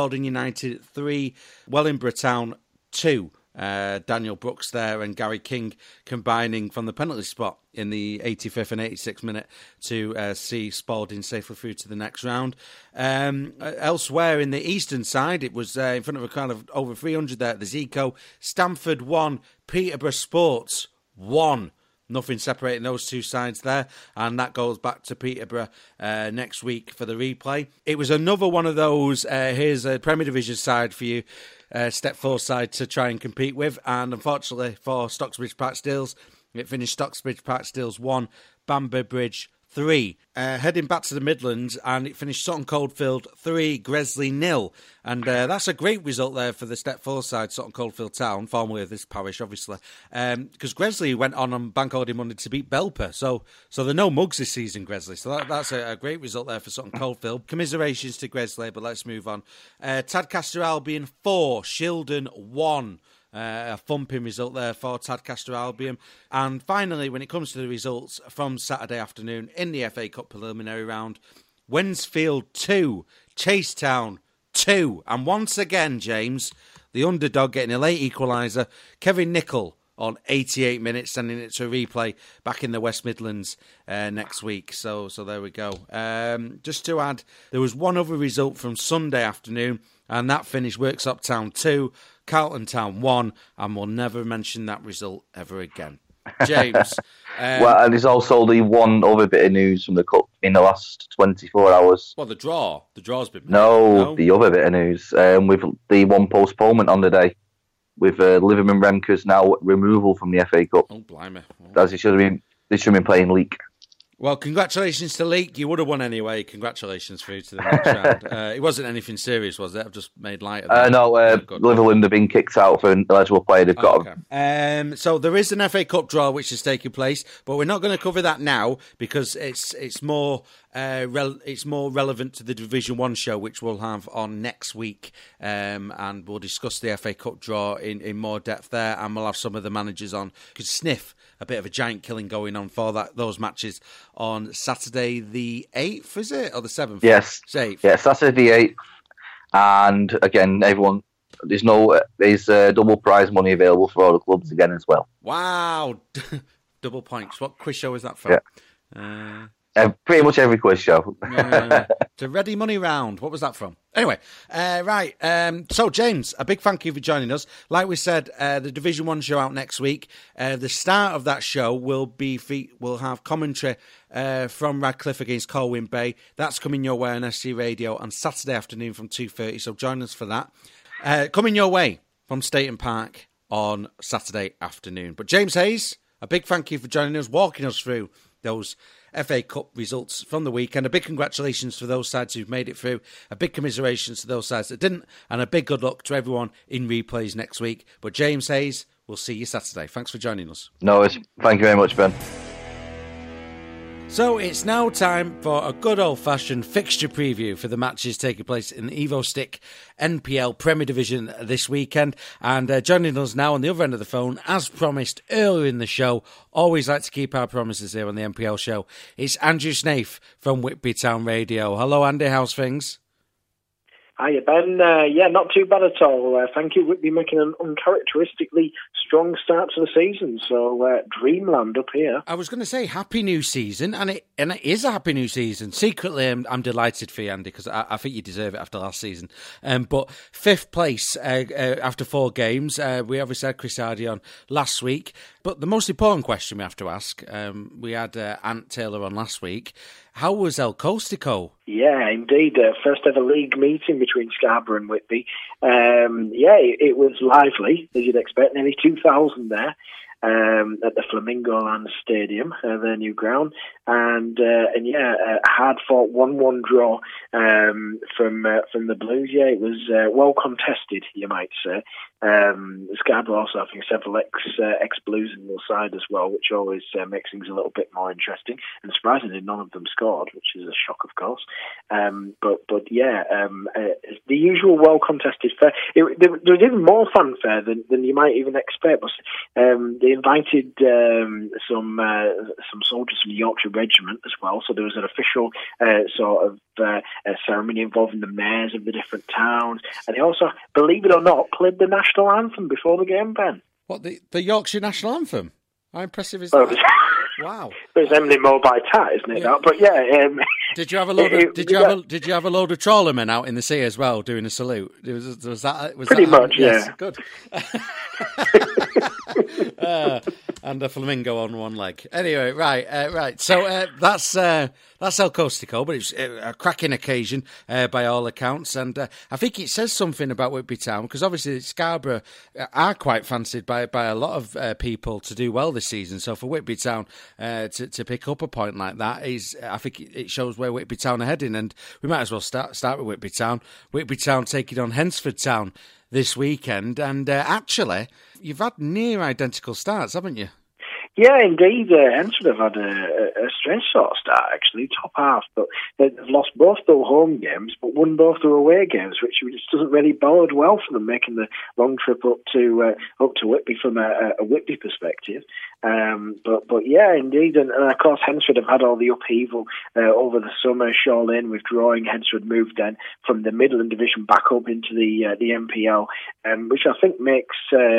3, Wellingborough Town 2. Daniel Brooks there and Gary King combining from the penalty spot in the 85th and 86th minute to see Spalding safely through to the next round. Elsewhere in the eastern side, it was in front of a crowd of over 300 there at the Zico. Stamford 1, Peterborough Sports 1. Nothing separating those two sides there, and that goes back to Peterborough next week for the replay. It was another one of those, here's a Premier Division side for you, Step 4 side to try and compete with, and unfortunately for Stocksbridge Park Steels, it finished Stocksbridge Park Steels 1, Banbury Bridge 3. Heading back to the Midlands, and it finished Sutton Coldfield 3, Gresley 0. And that's a great result there for the Step 4 side, Sutton Coldfield Town, formerly of this parish, obviously. Because Gresley went on Bank Holiday Monday to beat Belper. So they're no mugs this season, Gresley. So that's a great result there for Sutton Coldfield. Commiserations to Gresley, but let's move on. Tadcaster Albion 4, Shildon 1. A thumping result there for Tadcaster Albion. And finally, when it comes to the results from Saturday afternoon in the FA Cup preliminary round, Wednesfield 2, Chasetown 2. And once again, James, the underdog getting a late equaliser. Kevin Nicol on 88 minutes, sending it to a replay back in the West Midlands next week. So there we go. Just to add, there was one other result from Sunday afternoon, and that finished Worksop Town 2, Carlton Town 1, and we'll never mention that result ever again. James. Well, and there's also the one other bit of news from the Cup in the last 24 hours. Well, the draw. The draw's been made. No, the other bit of news. With the one postponement on the day, with Liverpool Remkes now removal from the FA Cup. Oh, blimey. As they should have been playing Leek. Well, congratulations to Leek. You would have won anyway. Congratulations through to the next round. It wasn't anything serious, was it? I've just made light of that. No, Liverpool have been kicked out for an eligible player. They've got okay. So there is an FA Cup draw which is taking place, but we're not going to cover that now because it's more relevant to the Division 1 show, which we'll have on next week, and we'll discuss the FA Cup draw in more depth there, and we'll have some of the managers on. Could sniff a bit of a giant killing going on for those matches on Saturday the 8th, is it? Or the 7th? Yes. It's 8th. Yeah, Saturday the 8th. And again, everyone, there's double prize money available for all the clubs again as well. Wow. Double points. What quiz show is that from? Yeah. Pretty much every quiz show. It's a Ready Money Round. What was that from? Anyway, right. So, James, a big thank you for joining us. Like we said, the Division 1 show out next week. The start of that show will have commentary from Radcliffe against Colwyn Bay. That's coming your way on SC Radio on Saturday afternoon from 2:30. So join us for that. Coming your way from Staton Park on Saturday afternoon. But James Hayes, a big thank you for joining us, walking us through those FA Cup results from the weekend. A big congratulations to those sides who've made it through. A big commiserations to those sides that didn't. And a big good luck to everyone in replays next week. But James Hayes, we'll see you Saturday. Thanks for joining us. No, thank you very much, Ben. So it's now time for a good old-fashioned fixture preview for the matches taking place in the Evo Stick NPL Premier Division this weekend. And joining us now on the other end of the phone, as promised earlier in the show, always like to keep our promises here on the NPL show, it's Andrew Snaith from Whitby Town Radio. Hello, Andy, how's things? Hiya, Ben. Yeah, not too bad at all. Thank you. Whitby making an uncharacteristically strong start to the season, so dreamland up here. I was going to say happy new season, and it is a happy new season. Secretly, I'm delighted for you, Andy, because I think you deserve it after last season. But 5th place after 4 games. We obviously had Chris Hardy on last week, but the most important question we have to ask, we had Ant Taylor on last week. How was El Costico? Yeah, indeed. First ever league meeting between Scarborough and Whitby. It was lively, as you'd expect. Nearly 2,000 there at the Flamingo Land Stadium, their new ground. And a hard-fought 1-1 draw from the Blues. Yeah, it was well contested, you might say. Scarborough also having several ex-Blues in the side as well, which always makes things a little bit more interesting. And surprisingly, none of them scored, which is a shock, of course. The usual well-contested fair. There was even more fanfare than you might even expect. They invited some soldiers from the Yorkshire Regiment as well, so there was an official ceremony involving the mayors of the different towns, and they also, believe it or not, played the national anthem before the game, Ben. What, the Yorkshire national anthem? How impressive is that? Wow, it's Emily Moore by Tat, isn't it? Yeah. But yeah, did you have a load of did you have a load of trawlermen out in the sea as well doing a salute? Was that pretty much? Yes, yeah, good. And a flamingo on one leg. Anyway, right. So that's El Costico, but it's a cracking occasion by all accounts, and I think it says something about Whitby Town because obviously Scarborough are quite fancied by a lot of people to do well this season. So for Whitby Town to pick up a point like that I think it shows where Whitby Town are heading, and we might as well start with Whitby Town. Whitby Town taking on Hensford Town this weekend, and actually, you've had near identical starts, haven't you? Yeah, indeed. Hensford have had a strange sort of start, actually, top half, but they've lost both their home games, but won both their away games, which doesn't really bode well for them, making the long trip up to Whitby from a Whitby perspective. But yeah, indeed, and of course, Hensford have had all the upheaval over the summer. Shaw Lane withdrawing, Hensford moved then from the Midland Division back up into the MPL, which I think makes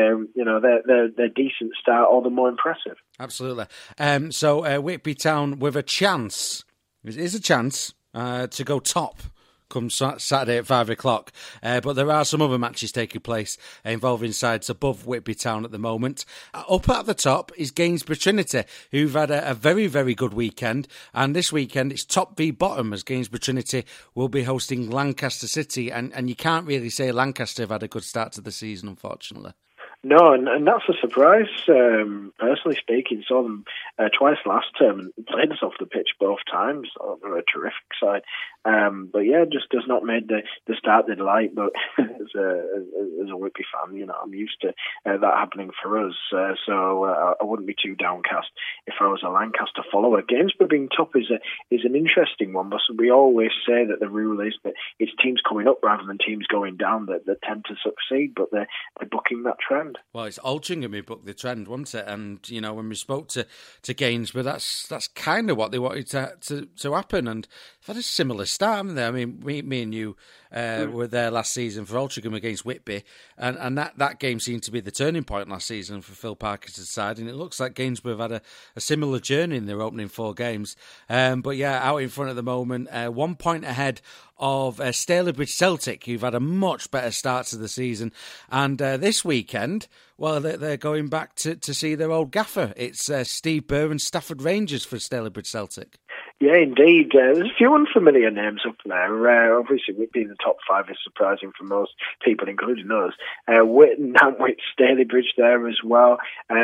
their decent start all the more impressive. Absolutely. So Whitby Town with a chance, it is a chance to go top come Saturday at 5 o'clock. But there are some other matches taking place involving sides above Whitby Town at the moment. Up at the top is Gainsborough Trinity, who've had a very, very good weekend. And this weekend it's top v bottom, as Gainsborough Trinity will be hosting Lancaster City. And you can't really say Lancaster have had a good start to the season, unfortunately. No, and that's a surprise, personally speaking. Saw them twice last term and played us off the pitch both times. They're a terrific side. But yeah, just does not make the start they'd like. But as a Whitby fan, I'm used to that happening for us. So I wouldn't be too downcast if I was a Lancaster follower. Gainsborough being top is an interesting one, but we always say that the rule is that it's teams coming up rather than teams going down that tend to succeed, but they're bucking that trend. Well, it's Altrincham who booked the trend, wasn't it? And, when we spoke to Gainsborough, that's kind of what they wanted to happen. And they've had a similar start, haven't they? I mean, me and you were there last season for Altrincham against Whitby, and that game seemed to be the turning point last season for Phil Parkin's side. And it looks like Gainsborough have had a similar journey in their opening 4 games. But yeah, out in front at the moment, 1 point ahead of Stalybridge Celtic, who've had a much better start to the season. And this weekend, well, they're going back to see their old gaffer. It's Steve Burr and Stafford Rangers for Stalybridge Celtic. Yeah, indeed. There's a few unfamiliar names up there. Obviously, Whitby in the top 5 is surprising for most people, including us. Nantwich, Stalybridge there as well.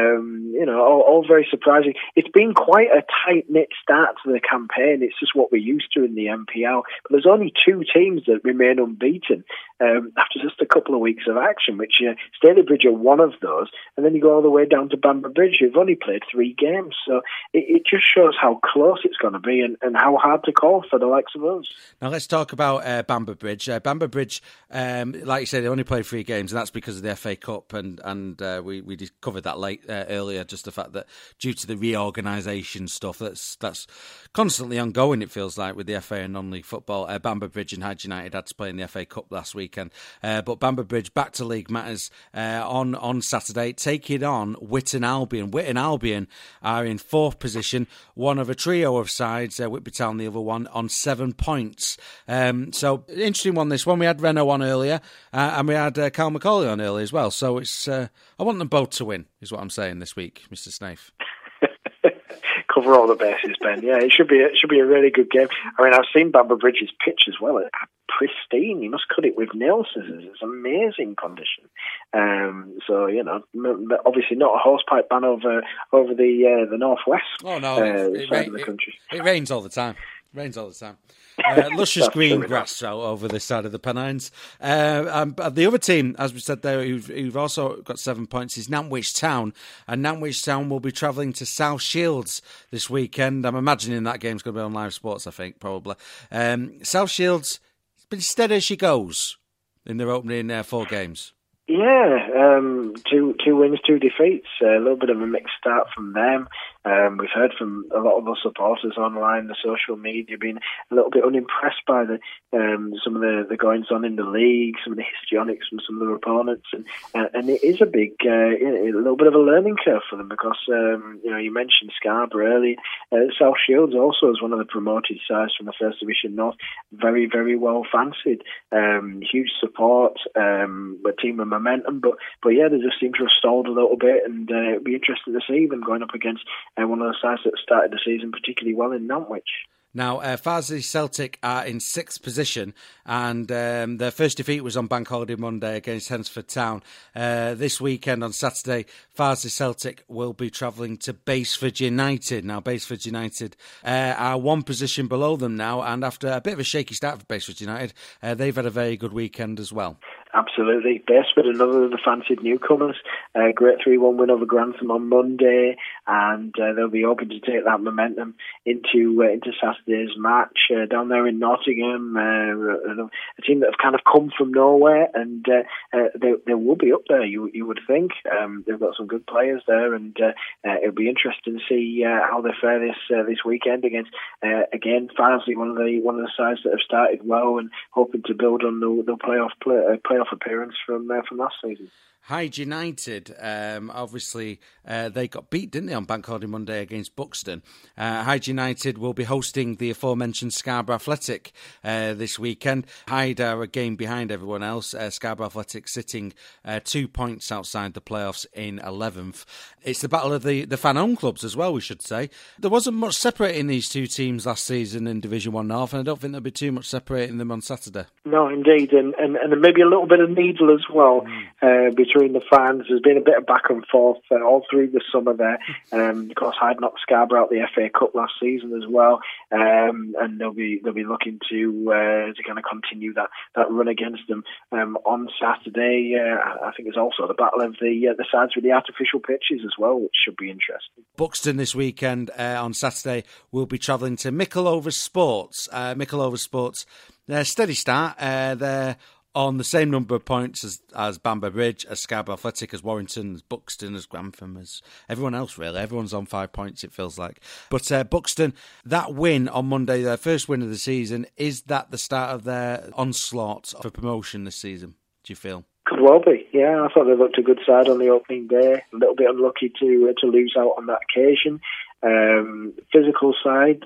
All very surprising. It's been quite a tight-knit start to the campaign. It's just what we're used to in the MPL. But there's only 2 teams that remain unbeaten after just a couple of weeks of action, which Stalybridge are one of those. And then you go all the way down to Bamber Bridge, who've only played 3 games. So it just shows how close it's going to be and how hard to call for the likes of us. Now let's talk about Bamber Bridge. Bamber Bridge, like you said, they only played 3 games, and that's because of the FA Cup, and we covered that earlier. Just the fact that due to the reorganisation stuff, that's constantly ongoing. It feels like with the FA and non-league football. Bamber Bridge and Hyde United had to play in the FA Cup last weekend, but Bamber Bridge back to league matters on Saturday, taking on Whitton Albion. Whitton Albion are in 4th position, one of a trio of sides. Whitby Town, the other one, on 7 points. So, interesting one, this one. We had Renault on earlier, and we had Carl McCauley on earlier as well. So, it's I want them both to win, is what I'm saying this week, Mr. Snaith. Cover all the bases, Ben. Yeah, it should be a really good game. I mean, I've seen Bamber Bridge's pitch as well. It's pristine. You must cut it with nail scissors. It's amazing condition. So obviously not a hosepipe ban over the northwest. Oh no, side of the country. It rains all the time. Luscious green grass out over this side of the Pennines. The other team, as we said there, who've also got 7 points, is Nantwich Town. And Nantwich Town will be travelling to South Shields this weekend. I'm imagining that game's going to be on Live Sports, I think, probably. South Shields, it's been steady as she goes in their opening 4 games. Yeah, 2 wins, 2 defeats. A little bit of a mixed start from them. We've heard from a lot of our supporters online, the social media, being a little bit unimpressed by some of the goings on in the league, some of the histrionics from some of their opponents, and it is a big, a little bit of a learning curve for them because you mentioned Scarborough earlier. South Shields also is one of the promoted sides from the First Division North, very, very well fancied, huge support, a team of momentum, but yeah, they just seem to have stalled a little bit, and it'd be interesting to see them going up against one of the sides that started the season particularly well in Nantwich. Now, Farsley Celtic are in 6th position, and their first defeat was on Bank Holiday Monday against Hensford Town. This weekend, on Saturday, Farsley Celtic will be travelling to Baseford United. Now, Baseford United are 1 position below them now, and after a bit of a shaky start for Baseford United, they've had a very good weekend as well. Absolutely. Beresford, another of the fancied newcomers. Great 3-1 win over Grantham on Monday, and they'll be hoping to take that momentum into Saturday's match down there in Nottingham. A team that have kind of come from nowhere, and they will be up there. You would think they've got some good players there, and it'll be interesting to see how they fare this weekend against again Farnsley, one of the sides that have started well and hoping to build on the playoff appearance from last season. Hyde United, obviously, they got beat, didn't they, on Bank Holiday Monday against Buxton. Hyde United will be hosting the aforementioned Scarborough Athletic this weekend. Hyde are a game behind everyone else. Scarborough Athletic sitting 2 points outside the playoffs in 11th. It's the battle of the fan-owned clubs as well, we should say. There wasn't much separating these two teams last season in Division 1 North, and I don't think there'll be too much separating them on Saturday. No, indeed, and maybe a little bit of needle as well between the fans. There's been a bit of back and forth all through the summer there. Of course, Hyde knocked Scarborough out the FA Cup last season as well, and they'll be looking to kind of continue that run against them on Saturday. I think there's also the battle of the sides with the artificial pitches as well, which should be interesting. Buxton this weekend on Saturday will be travelling to Mickleover Sports. Mickleover Sports, they're a steady start. They're on the same number of points as Bamber Bridge, as Scarborough Athletic, as Warrington, as Buxton, as Grantham, as everyone else, really. Everyone's on 5 points, it feels like. But Buxton, that win on Monday, their first win of the season, is that the start of their onslaught for promotion this season, do you feel? Could well be, yeah. I thought they looked a good side on the opening day. A little bit unlucky to lose out on that occasion. Physical side,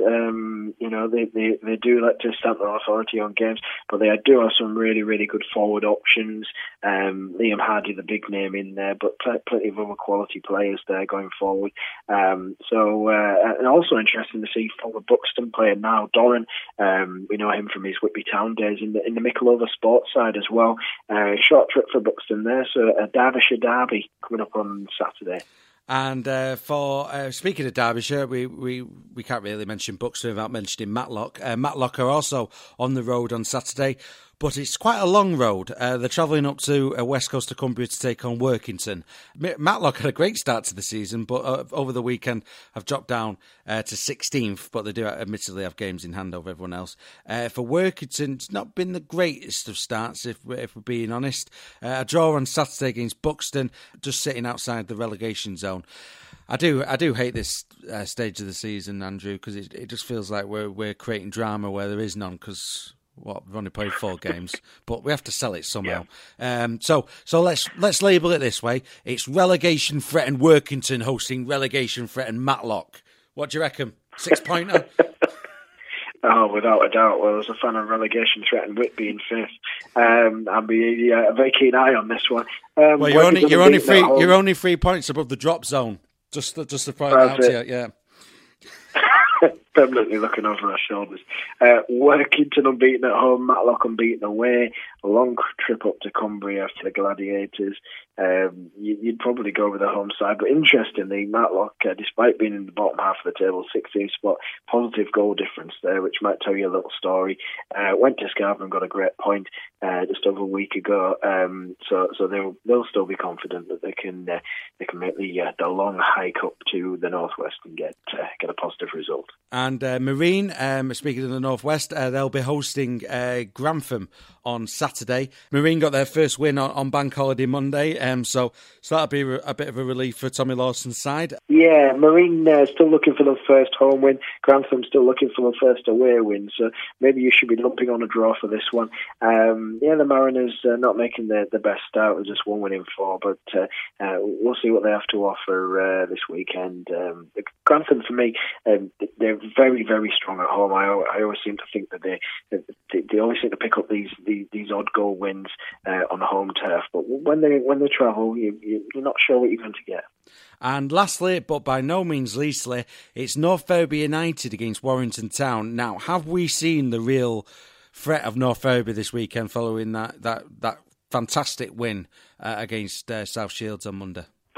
they do like to stamp their authority on games, but they do have some really, really good forward options. Liam Hardy, the big name in there, but plenty of other quality players there going forward. And also interesting to see former Buxton player now, Doran. We know him from his Whitby Town days in the Mickleover Sports side as well. Short trip for Buxton there, so a Derbyshire derby coming up on Saturday. And for speaking of Derbyshire, we can't really mention Buxton without mentioning Matlock. Matlock are also on the road on Saturday, but it's quite a long road. They're travelling up to West Coast of Cumbria to take on Workington. Matlock had a great start to the season, but over the weekend have dropped down to 16th, but they do admittedly have games in hand over everyone else. For Workington, it's not been the greatest of starts, if we're being honest. A draw on Saturday against Buxton, just sitting outside the relegation zone. I do hate this stage of the season, Andrew, because it just feels like we're creating drama where there is none, because we've only played 4 games, but we have to sell it somehow. Yeah. So let's label it this way: it's relegation threatened Workington hosting relegation threatened Matlock. What do you reckon? 6-pointer? Oh, without a doubt. Well, as a fan of relegation threatened Whitby in 5th, I'll be a very keen eye on this one. Well, you're only 3 points above the drop zone. Just to point out to you, yeah. Permanently looking over our shoulders. Workington unbeaten at home, Matlock unbeaten away. A long trip up to Cumbria for the Gladiators. You'd probably go with the home side, but interestingly, Matlock, despite being in the bottom half of the table, 16th spot, positive goal difference there, which might tell you a little story. Went to Scarborough and got a great point just over a week ago. So they'll still be confident that they can make the long hike up to the northwest and get a positive result. And Marine, speaking of the northwest, they'll be hosting Grantham on Saturday. Marine got their first win on Bank Holiday Monday, so that'll be a bit of a relief for Tommy Lawson's side. Yeah, Marine still looking for the first home win. Grantham still looking for the first away win, so maybe you should be lumping on a draw for this one. The Mariners not making the best start with just 1 win in 4, but we'll see what they have to offer this weekend. Grantham, for me, they're very, very strong at home. I always seem to think that they always seem to pick up these odd goal wins on the home turf, but when they travel, you're not sure what you're going to get. And lastly, but by no means leastly, it's North Ferriby United against Warrington Town. Now, have we seen the real threat of North Ferriby this weekend following that fantastic win against South Shields on Monday? Possibly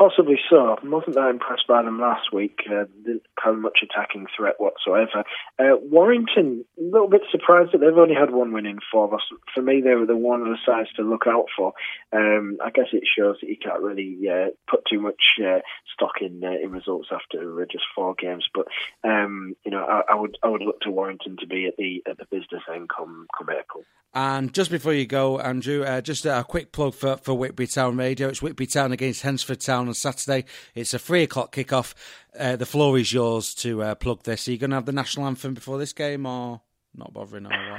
so. I wasn't that impressed by them last week. Didn't have much attacking threat whatsoever. Warrington, a little bit surprised that they've only had one win in 4. For me, they were the one of the sides to look out for. I guess it shows that you can't really put too much stock in results after just 4 games. But I would look to Warrington to be at the business end come April. And just before you go, Andrew, just a quick plug for Whitby Town Radio. It's Whitby Town against Hensford Town on Saturday. It's a 3:00 kickoff. The floor is yours to plug this. Are you going to have the national anthem before this game, or not bothering, or what?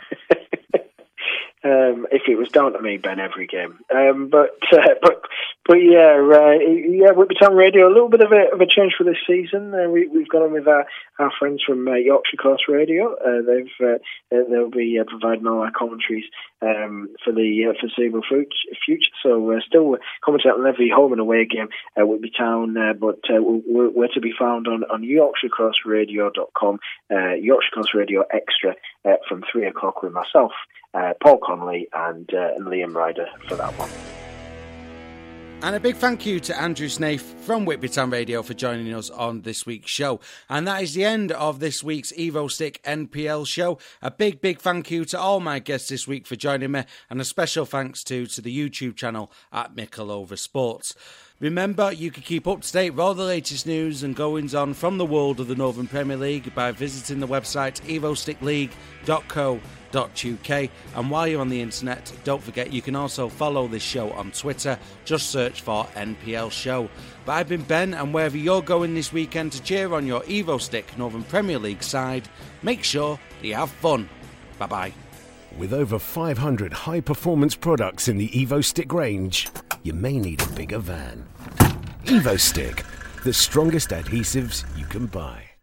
If it was down to me, Ben, every game. But Whitby Town Radio, a little bit of a change for this season. We've got on with our friends from Yorkshire Coast Radio. They'll be providing all our commentaries for the foreseeable future. So we're still commentating on every home and away game at Whitby Town, but we're to be found on YorkshireCoastRadio.com, Yorkshire Coast Radio Extra from 3:00 with myself, Paul Connolly and Liam Ryder for that one. And a big thank you to Andrew Snaith from Whitby Town Radio for joining us on this week's show. And that is the end of this week's Evo Stick NPL show. A big thank you to all my guests this week for joining me, and a special thanks to the YouTube channel at Michelova Sports. Remember, you can keep up to date with all the latest news and goings on from the world of the Northern Premier League by visiting the website evostickleague.co.uk. And while you're on the internet, don't forget you can also follow this show on Twitter. Just search for NPL Show. But I've been Ben, and wherever you're going this weekend to cheer on your Evo Stick Northern Premier League side, make sure that you have fun. Bye-bye. With over 500 high-performance products in the Evo Stick range, you may need a bigger van. Evo Stick, the strongest adhesives you can buy.